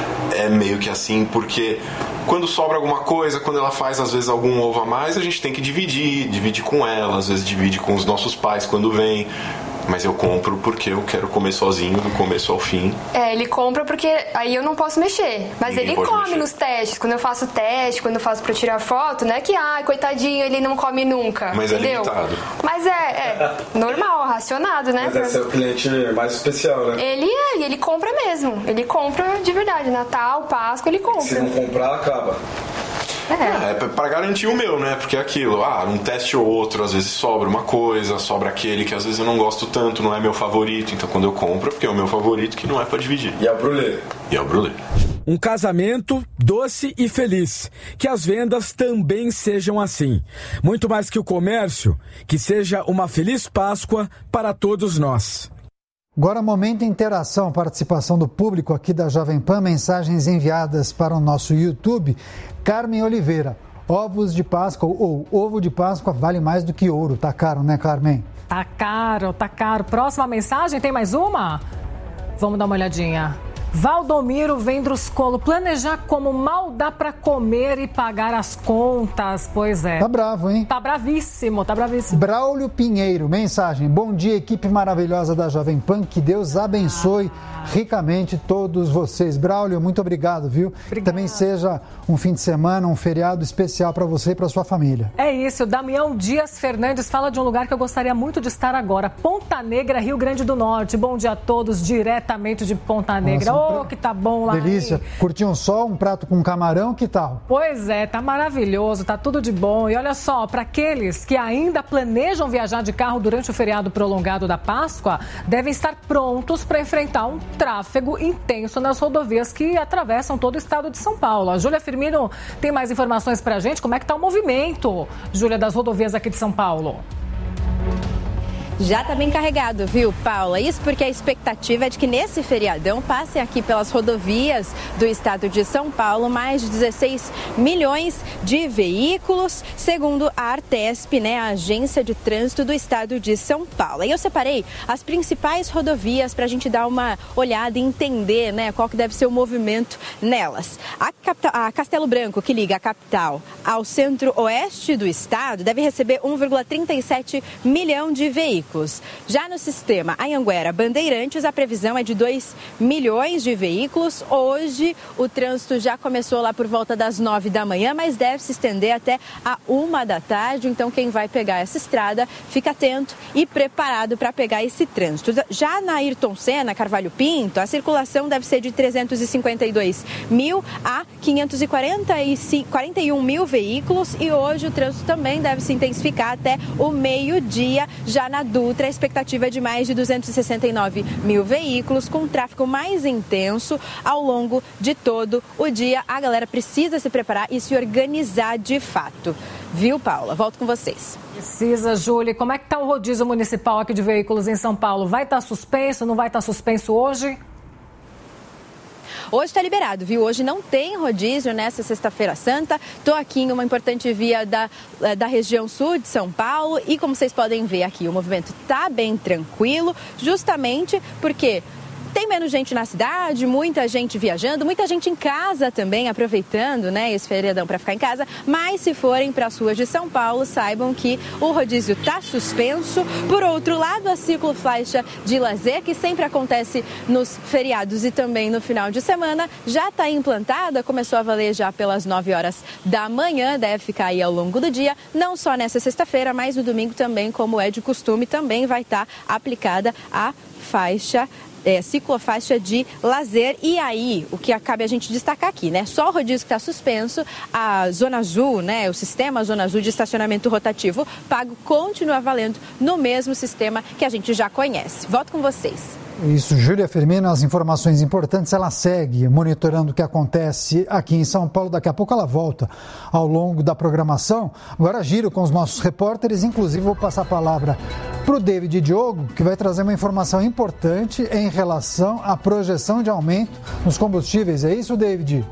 é meio que assim, porque quando sobra alguma coisa, quando ela faz às vezes algum ovo a mais, a gente tem que dividir, dividir com ela, às vezes divide com os nossos pais quando vem. Mas eu compro porque eu quero comer sozinho do começo ao fim. É, ele compra porque aí eu não posso mexer. Mas Ninguém ele come mexer. nos testes. Quando eu faço teste, quando eu faço pra tirar foto, não é que, ai, coitadinho, ele não come nunca. Mas entendeu? é limitado. Mas é, é normal, racionado, né? Mas esse é o cliente mais especial, né? Ele é, ele compra mesmo. Ele compra de verdade. Natal, Páscoa, ele compra. Se não comprar, acaba. É, é pra garantir o meu, né? Porque é aquilo, ah, um teste ou outro, às vezes sobra uma coisa, sobra aquele que às vezes eu não gosto tanto, não é meu favorito. Então quando eu compro, é porque é o meu favorito, que não é pra dividir. E é o Brulé. E é o Brulé. Um casamento doce e feliz. Que as vendas também sejam assim. Muito mais que o comércio, que seja uma feliz Páscoa para todos nós. Agora, momento de interação, participação do público aqui da Jovem Pan, mensagens enviadas para o nosso YouTube. Carmen Oliveira, ovos de Páscoa ou ovo de Páscoa vale mais do que ouro. Tá caro, né, Carmen? Tá caro, tá caro. Próxima mensagem, tem mais uma? Vamos dar uma olhadinha. Valdomiro Vendruscolo, planejar como mal dá pra comer e pagar as contas, pois é. Tá bravo, hein? Tá bravíssimo, tá bravíssimo. Braulio Pinheiro, mensagem. Bom dia, equipe maravilhosa da Jovem Pan, que Deus abençoe ah. ricamente todos vocês. Braulio, muito obrigado, viu? Obrigada. Também seja um fim de semana, um feriado especial pra você e pra sua família. É isso, Damião Dias Fernandes fala de um lugar que eu gostaria muito de estar agora, Ponta Negra, Rio Grande do Norte. Bom dia a todos, diretamente de Ponta Negra. Nossa, oh, que tá bom lá. Delícia. Aí. Curtir um sol, um prato com camarão, que tal? Pois é, tá maravilhoso, tá tudo de bom. E olha só, para aqueles que ainda planejam viajar de carro durante o feriado prolongado da Páscoa, devem estar prontos para enfrentar um tráfego intenso nas rodovias que atravessam todo o estado de São Paulo. A Júlia Firmino tem mais informações pra gente. Como é que tá o movimento, Júlia, das rodovias aqui de São Paulo? Já está bem carregado, viu, Paula? Isso porque a expectativa é de que nesse feriadão passem aqui pelas rodovias do estado de São Paulo mais de dezesseis milhões de veículos, segundo a Artesp, né, a Agência de Trânsito do estado de São Paulo. E eu separei as principais rodovias para a gente dar uma olhada e entender, né, qual que deve ser o movimento nelas. A, capital, a Castelo Branco, que liga a capital ao centro-oeste do estado, deve receber um vírgula trinta e sete milhão de veículos. Já no sistema Anhanguera Bandeirantes, a previsão é de dois milhões de veículos. Hoje, o trânsito já começou lá por volta das nove da manhã, mas deve se estender até a uma da tarde. Então, quem vai pegar essa estrada, fica atento e preparado para pegar esse trânsito. Já na Ayrton Senna, Carvalho Pinto, a circulação deve ser de trezentos e cinquenta e dois mil a quinhentos e quarenta e um mil veículos. E hoje o trânsito também deve se intensificar até o meio-dia, já na Dutra, a expectativa é de mais de duzentos e sessenta e nove mil veículos, com tráfego mais intenso ao longo de todo o dia. A galera precisa se preparar e se organizar de fato. Viu, Paula? Volto com vocês. Precisa, Júlia. Como é que está o rodízio municipal aqui de veículos em São Paulo? Vai estar suspenso, não vai estar suspenso hoje? Hoje está liberado, viu? Hoje não tem rodízio nessa sexta-feira santa. Estou aqui em uma importante via da, da região sul de São Paulo e, como vocês podem ver aqui, o movimento está bem tranquilo, justamente porque tem menos gente na cidade, muita gente viajando, muita gente em casa também, aproveitando, né, esse feriadão para ficar em casa. Mas se forem para as ruas de São Paulo, saibam que o rodízio está suspenso. Por outro lado, a ciclofaixa de lazer, que sempre acontece nos feriados e também no final de semana, já está implantada, começou a valer já pelas nove horas da manhã, deve ficar aí ao longo do dia, não só nessa sexta-feira, mas no domingo também, como é de costume, também vai estar aplicada a faixa É, ciclofaixa de lazer. E aí, o que cabe a gente destacar aqui, né? Só o rodízio que está suspenso, a Zona Azul, né? O sistema Zona Azul de estacionamento rotativo pago continua valendo no mesmo sistema que a gente já conhece. Volto com vocês. Isso, Júlia Firmino, as informações importantes, ela segue monitorando o que acontece aqui em São Paulo. Daqui a pouco ela volta ao longo da programação. Agora giro com os nossos repórteres, inclusive vou passar a palavra para o David Diogo, que vai trazer uma informação importante em relação à projeção de aumento nos combustíveis. É isso, David?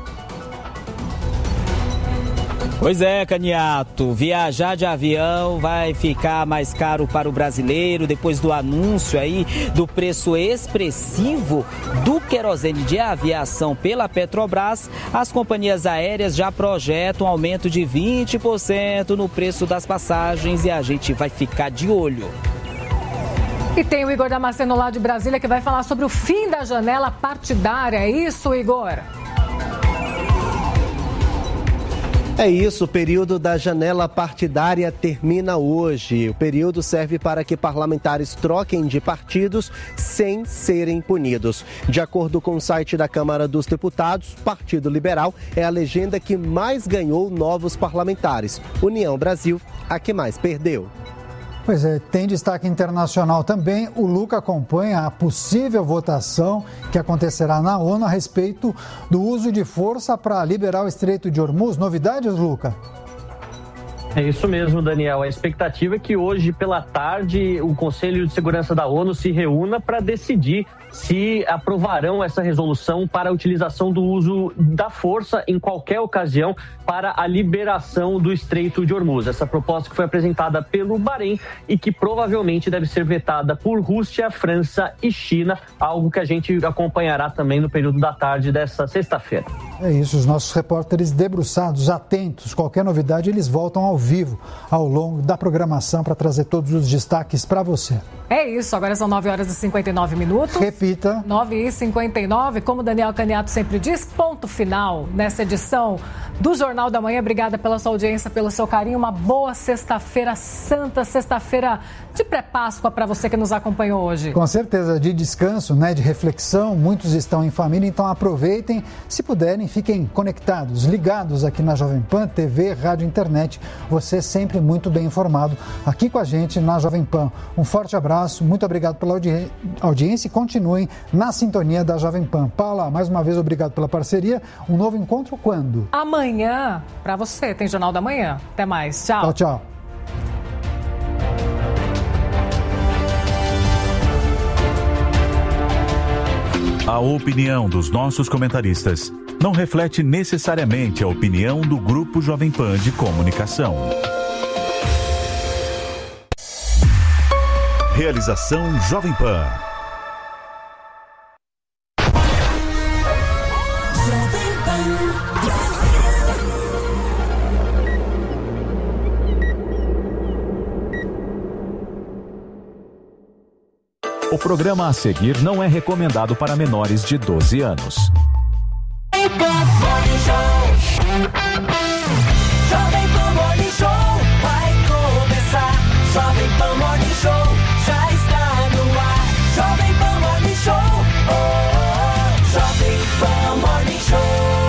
Pois é, Caniato, viajar de avião vai ficar mais caro para o brasileiro depois do anúncio aí do preço expressivo do querosene de aviação pela Petrobras. As companhias aéreas já projetam um aumento de vinte por cento no preço das passagens e a gente vai ficar de olho. E tem o Igor Damasceno lá de Brasília que vai falar sobre o fim da janela partidária. É isso, Igor? É isso, o período da janela partidária termina hoje. O período serve para que parlamentares troquem de partidos sem serem punidos. De acordo com o site da Câmara dos Deputados, Partido Liberal é a legenda que mais ganhou novos parlamentares. União Brasil, a que mais perdeu. Pois é, tem destaque internacional também. O Luca acompanha a possível votação que acontecerá na ONU a respeito do uso de força para liberar o Estreito de Hormuz. Novidades, Luca? É isso mesmo, Daniel. A expectativa é que hoje, pela tarde, o Conselho de Segurança da ONU se reúna para decidir se aprovarão essa resolução para a utilização do uso da força em qualquer ocasião para a liberação do Estreito de Hormuz. Essa proposta que foi apresentada pelo Bahrein e que provavelmente deve ser vetada por Rússia, França e China, algo que a gente acompanhará também no período da tarde dessa sexta-feira. É isso, os nossos repórteres debruçados, atentos, qualquer novidade eles voltam ao vivo ao longo da programação para trazer todos os destaques para você. É isso, agora são nove horas e cinquenta e nove minutos. Repita. nove e cinquenta e nove, como o Daniel Caniato sempre diz, ponto final nessa edição do Jornal da Manhã. Obrigada pela sua audiência, pelo seu carinho. Uma boa sexta-feira santa, sexta-feira de pré-Páscoa para você que nos acompanhou hoje. Com certeza, de descanso, né, de reflexão. Muitos estão em família, então aproveitem. Se puderem, fiquem conectados, ligados aqui na Jovem Pan, T V, rádio, internet. Você sempre muito bem informado aqui com a gente na Jovem Pan. Um forte abraço, muito obrigado pela audi- audiência e continuem na sintonia da Jovem Pan. Paula, mais uma vez, obrigado pela parceria. Um novo encontro quando? Amanhã, para você, tem Jornal da Manhã. Até mais. Tchau. Tchau, tchau. A opinião dos nossos comentaristas não reflete necessariamente a opinião do Grupo Jovem Pan de Comunicação. Realização Jovem Pan. O programa a seguir não é recomendado para menores de doze anos. Jovem Pan Morning Show vai começar. Jovem Pan Morning Show já está no ar. Jovem Pan Morning Show, oh, oh, oh. Jovem Pan Morning Show.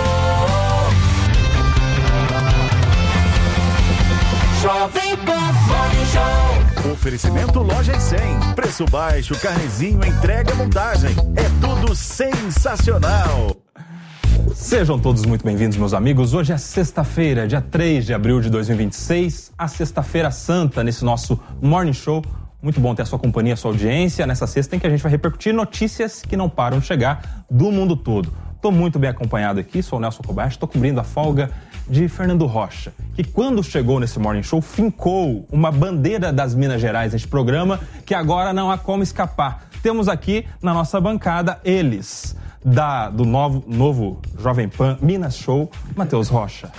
Jovem Pan Morning Show. Oferecimento Loja e cem. Preço baixo, carnezinho, entrega, montagem. É tudo sensacional. Sejam todos muito bem-vindos, meus amigos. Hoje é sexta-feira, dia três de abril de dois mil e vinte e seis, a Sexta-feira Santa, nesse nosso Morning Show. Muito bom ter a sua companhia, a sua audiência nessa sexta em que a gente vai repercutir notícias que não param de chegar do mundo todo. Estou muito bem acompanhado aqui, sou o Nelson Kobayashi, estou cobrindo a folga de Fernando Rocha, que quando chegou nesse Morning Show, fincou uma bandeira das Minas Gerais neste programa, que agora não há como escapar. Temos aqui na nossa bancada eles, da, do novo, novo Jovem Pan Minas Show, Matheus Rocha.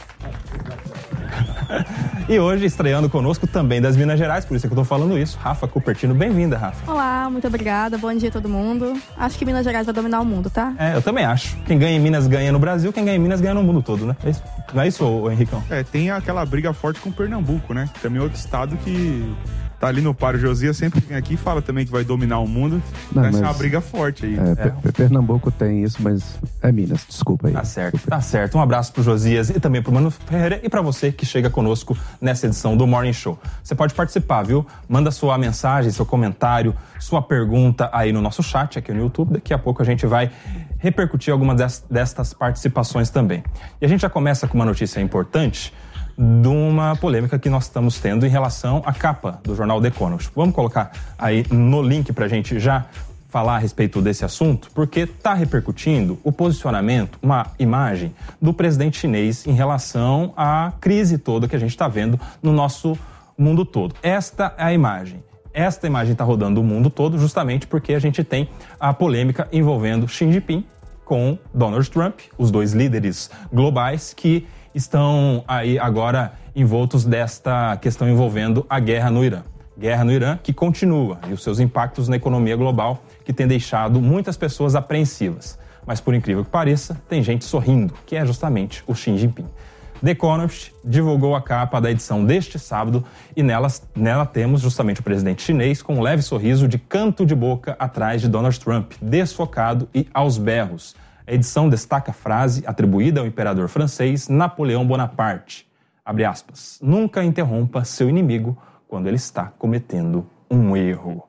E hoje, estreando conosco também das Minas Gerais, por isso que eu tô falando isso, Rafa Cupertino. Bem-vinda, Rafa. Olá, muito obrigada, bom dia a todo mundo. Acho que Minas Gerais vai dominar o mundo, tá? É, eu também acho. Quem ganha em Minas ganha no Brasil, quem ganha em Minas ganha no mundo todo, né? É isso? Não é isso, Henricão? É, tem aquela briga forte com Pernambuco, né? Também é outro estado que tá ali no páreo. Josias sempre vem aqui e fala também que vai dominar o mundo. Não, vai ser uma briga forte aí. É, é. Pernambuco tem isso, mas é Minas, desculpa aí. Tá certo, desculpa. tá certo. Um abraço pro Josias e também pro Mano Ferreira e pra você que chega conosco nessa edição do Morning Show. Você pode participar, viu? Manda sua mensagem, seu comentário, sua pergunta aí no nosso chat aqui no YouTube. Daqui a pouco a gente vai repercutir algumas destas participações também. E a gente já começa com uma notícia importante de uma polêmica que nós estamos tendo em relação à capa do jornal The Economist. Vamos colocar aí no link pra gente já falar a respeito desse assunto, porque está repercutindo o posicionamento, uma imagem do presidente chinês em relação à crise toda que a gente está vendo no nosso mundo todo. Esta é a imagem. Esta imagem está rodando o mundo todo justamente porque a gente tem a polêmica envolvendo Xi Jinping com Donald Trump, os dois líderes globais que estão aí agora envoltos desta questão envolvendo a guerra no Irã. Guerra no Irã que continua e os seus impactos na economia global que tem deixado muitas pessoas apreensivas. Mas por incrível que pareça, tem gente sorrindo, que é justamente o Xi Jinping. The Economist divulgou a capa da edição deste sábado e nelas, nela temos justamente o presidente chinês com um leve sorriso de canto de boca atrás de Donald Trump, desfocado e aos berros. A edição destaca a frase atribuída ao imperador francês Napoleão Bonaparte. Abre aspas. Nunca interrompa seu inimigo quando ele está cometendo um erro.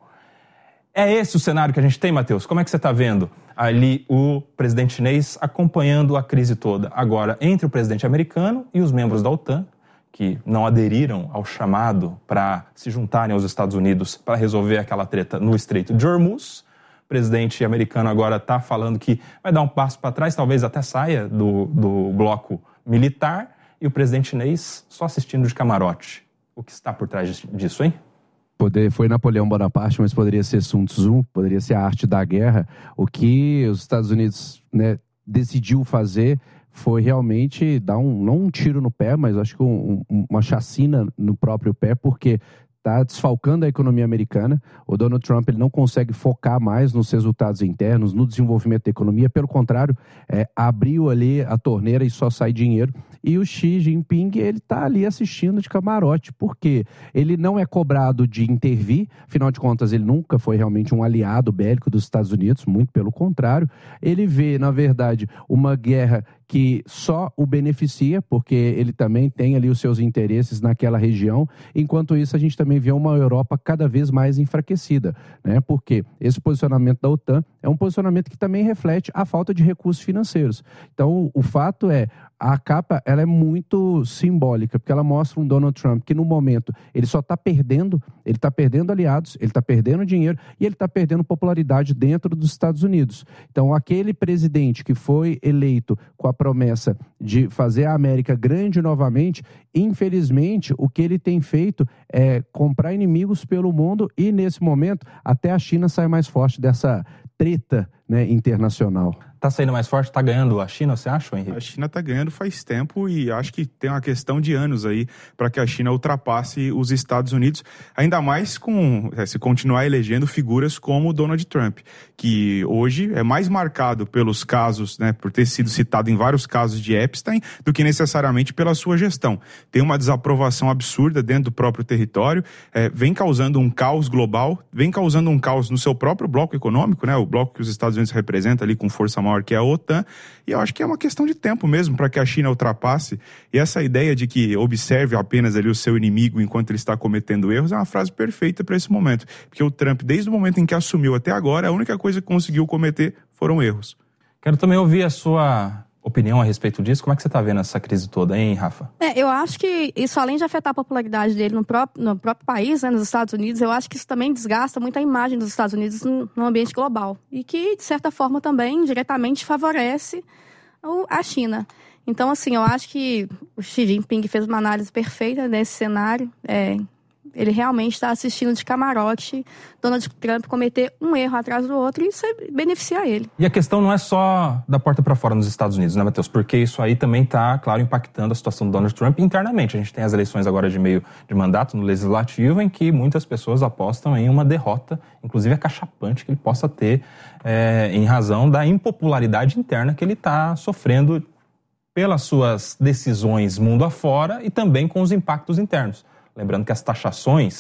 É esse o cenário que a gente tem, Matheus? Como é que você está vendo ali o presidente chinês acompanhando a crise toda agora entre o presidente americano e os membros da OTAN, que não aderiram ao chamado para se juntarem aos Estados Unidos para resolver aquela treta no Estreito de Hormuz? O presidente americano agora está falando que vai dar um passo para trás, talvez até saia do, do bloco militar, e o presidente chinês só assistindo de camarote. O que está por trás disso, hein? Poder, foi Napoleão Bonaparte, mas poderia ser Sun Tzu, poderia ser a arte da guerra. O que os Estados Unidos, né, decidiu fazer foi realmente dar um, não um tiro no pé, mas acho que um, um, uma chacina no próprio pé, porque está desfalcando a economia americana. O Donald Trump ele não consegue focar mais nos resultados internos, no desenvolvimento da economia. Pelo contrário, é, abriu ali a torneira e só sai dinheiro. E o Xi Jinping ele está ali assistindo de camarote. Por quê? Ele não é cobrado de intervir. Afinal de contas, ele nunca foi realmente um aliado bélico dos Estados Unidos. Muito pelo contrário. Ele vê, na verdade, uma guerra que só o beneficia, porque ele também tem ali os seus interesses naquela região. Enquanto isso, a gente também vê uma Europa cada vez mais enfraquecida, né? Porque esse posicionamento da OTAN é um posicionamento que também reflete a falta de recursos financeiros. Então, o fato é, a capa ela é muito simbólica, porque ela mostra um Donald Trump que, no momento, ele só está perdendo, ele está perdendo aliados, ele está perdendo dinheiro e ele está perdendo popularidade dentro dos Estados Unidos. Então, aquele presidente que foi eleito com a promessa de fazer a América grande novamente, infelizmente, o que ele tem feito é comprar inimigos pelo mundo e, nesse momento, até a China sai mais forte dessa treta, né, internacional. Tá saindo mais forte? Tá ganhando a China, você acha, Henrique? A China tá ganhando faz tempo e acho que tem uma questão de anos aí para que a China ultrapasse os Estados Unidos, ainda mais com é, se continuar elegendo figuras como o Donald Trump, que hoje é mais marcado pelos casos, né, por ter sido citado em vários casos de Epstein, do que necessariamente pela sua gestão. Tem uma desaprovação absurda dentro do próprio território, é, vem causando um caos global, vem causando um caos no seu próprio bloco econômico, né, o bloco que os Estados Unidos representa ali com força maior que é a OTAN, e eu acho que é uma questão de tempo mesmo para que a China ultrapasse, e essa ideia de que observe apenas ali o seu inimigo enquanto ele está cometendo erros é uma frase perfeita para esse momento, porque o Trump, desde o momento em que assumiu até agora, a única coisa que conseguiu cometer foram erros. Quero também ouvir a sua opinião a respeito disso. Como é que você está vendo essa crise toda, hein, Rafa? É, eu acho que isso, além de afetar a popularidade dele no próprio, no próprio país, né, nos Estados Unidos, eu acho que isso também desgasta muito a imagem dos Estados Unidos no, no ambiente global. E que, de certa forma, também diretamente favorece o, a China. Então, assim, eu acho que o Xi Jinping fez uma análise perfeita nesse cenário. É, ele realmente está assistindo de camarote Donald Trump cometer um erro atrás do outro e isso beneficia ele. E a questão não é só da porta para fora nos Estados Unidos, né, Matheus? Porque isso aí também está, claro, impactando a situação do Donald Trump internamente. A gente tem as eleições agora de meio de mandato no Legislativo, em que muitas pessoas apostam em uma derrota, inclusive acachapante, que ele possa ter é, em razão da impopularidade interna que ele está sofrendo pelas suas decisões mundo afora e também com os impactos internos. Lembrando que as taxações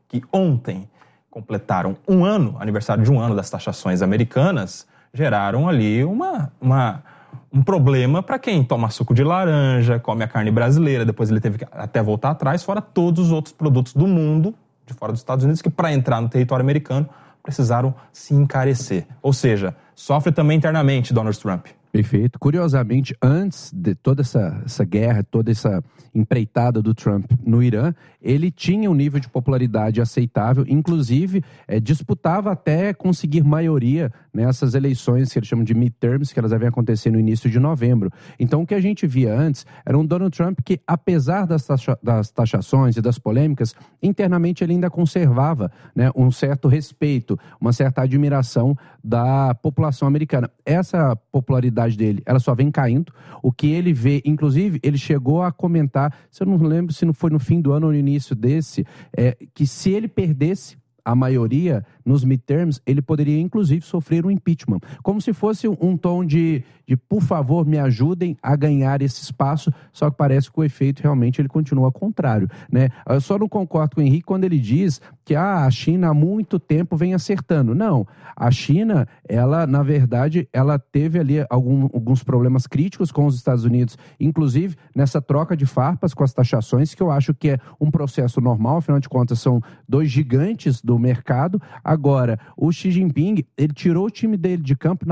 que ontem completaram um ano, aniversário de um ano das taxações americanas, geraram ali uma, uma, um problema para quem toma suco de laranja, come a carne brasileira, depois ele teve que até voltar atrás, fora todos os outros produtos do mundo, de fora dos Estados Unidos, que para entrar no território americano precisaram se encarecer. Ou seja, sofre também internamente Donald Trump. Perfeito. Curiosamente, antes de toda essa, essa guerra, toda essa empreitada do Trump no Irã, ele tinha um nível de popularidade aceitável, inclusive é, disputava até conseguir maioria nessas eleições que eles chamam de midterms, que elas devem acontecer no início de novembro. Então, o que a gente via antes era um Donald Trump que, apesar das, taxa, das taxações e das polêmicas, internamente ele ainda conservava, né, um certo respeito, uma certa admiração da população americana. Essa popularidade dele, ela só vem caindo. O que ele vê, inclusive, ele chegou a comentar, se eu não lembro se não foi no fim do ano ou no início desse, é, que se ele perdesse a maioria nos midterms, ele poderia inclusive sofrer um impeachment. Como se fosse um tom de, de por favor, me ajudem a ganhar esse espaço, só que parece que o efeito realmente ele continua contrário, né? Eu só não concordo com o Henrique quando ele diz que ah, a China há muito tempo vem acertando. Não, a China, ela, na verdade, ela teve ali algum, alguns problemas críticos com os Estados Unidos, inclusive nessa troca de farpas com as taxações, que eu acho que é um processo normal, afinal de contas são dois gigantes do mercado. Agora, o Xi Jinping, ele tirou o time dele de campo na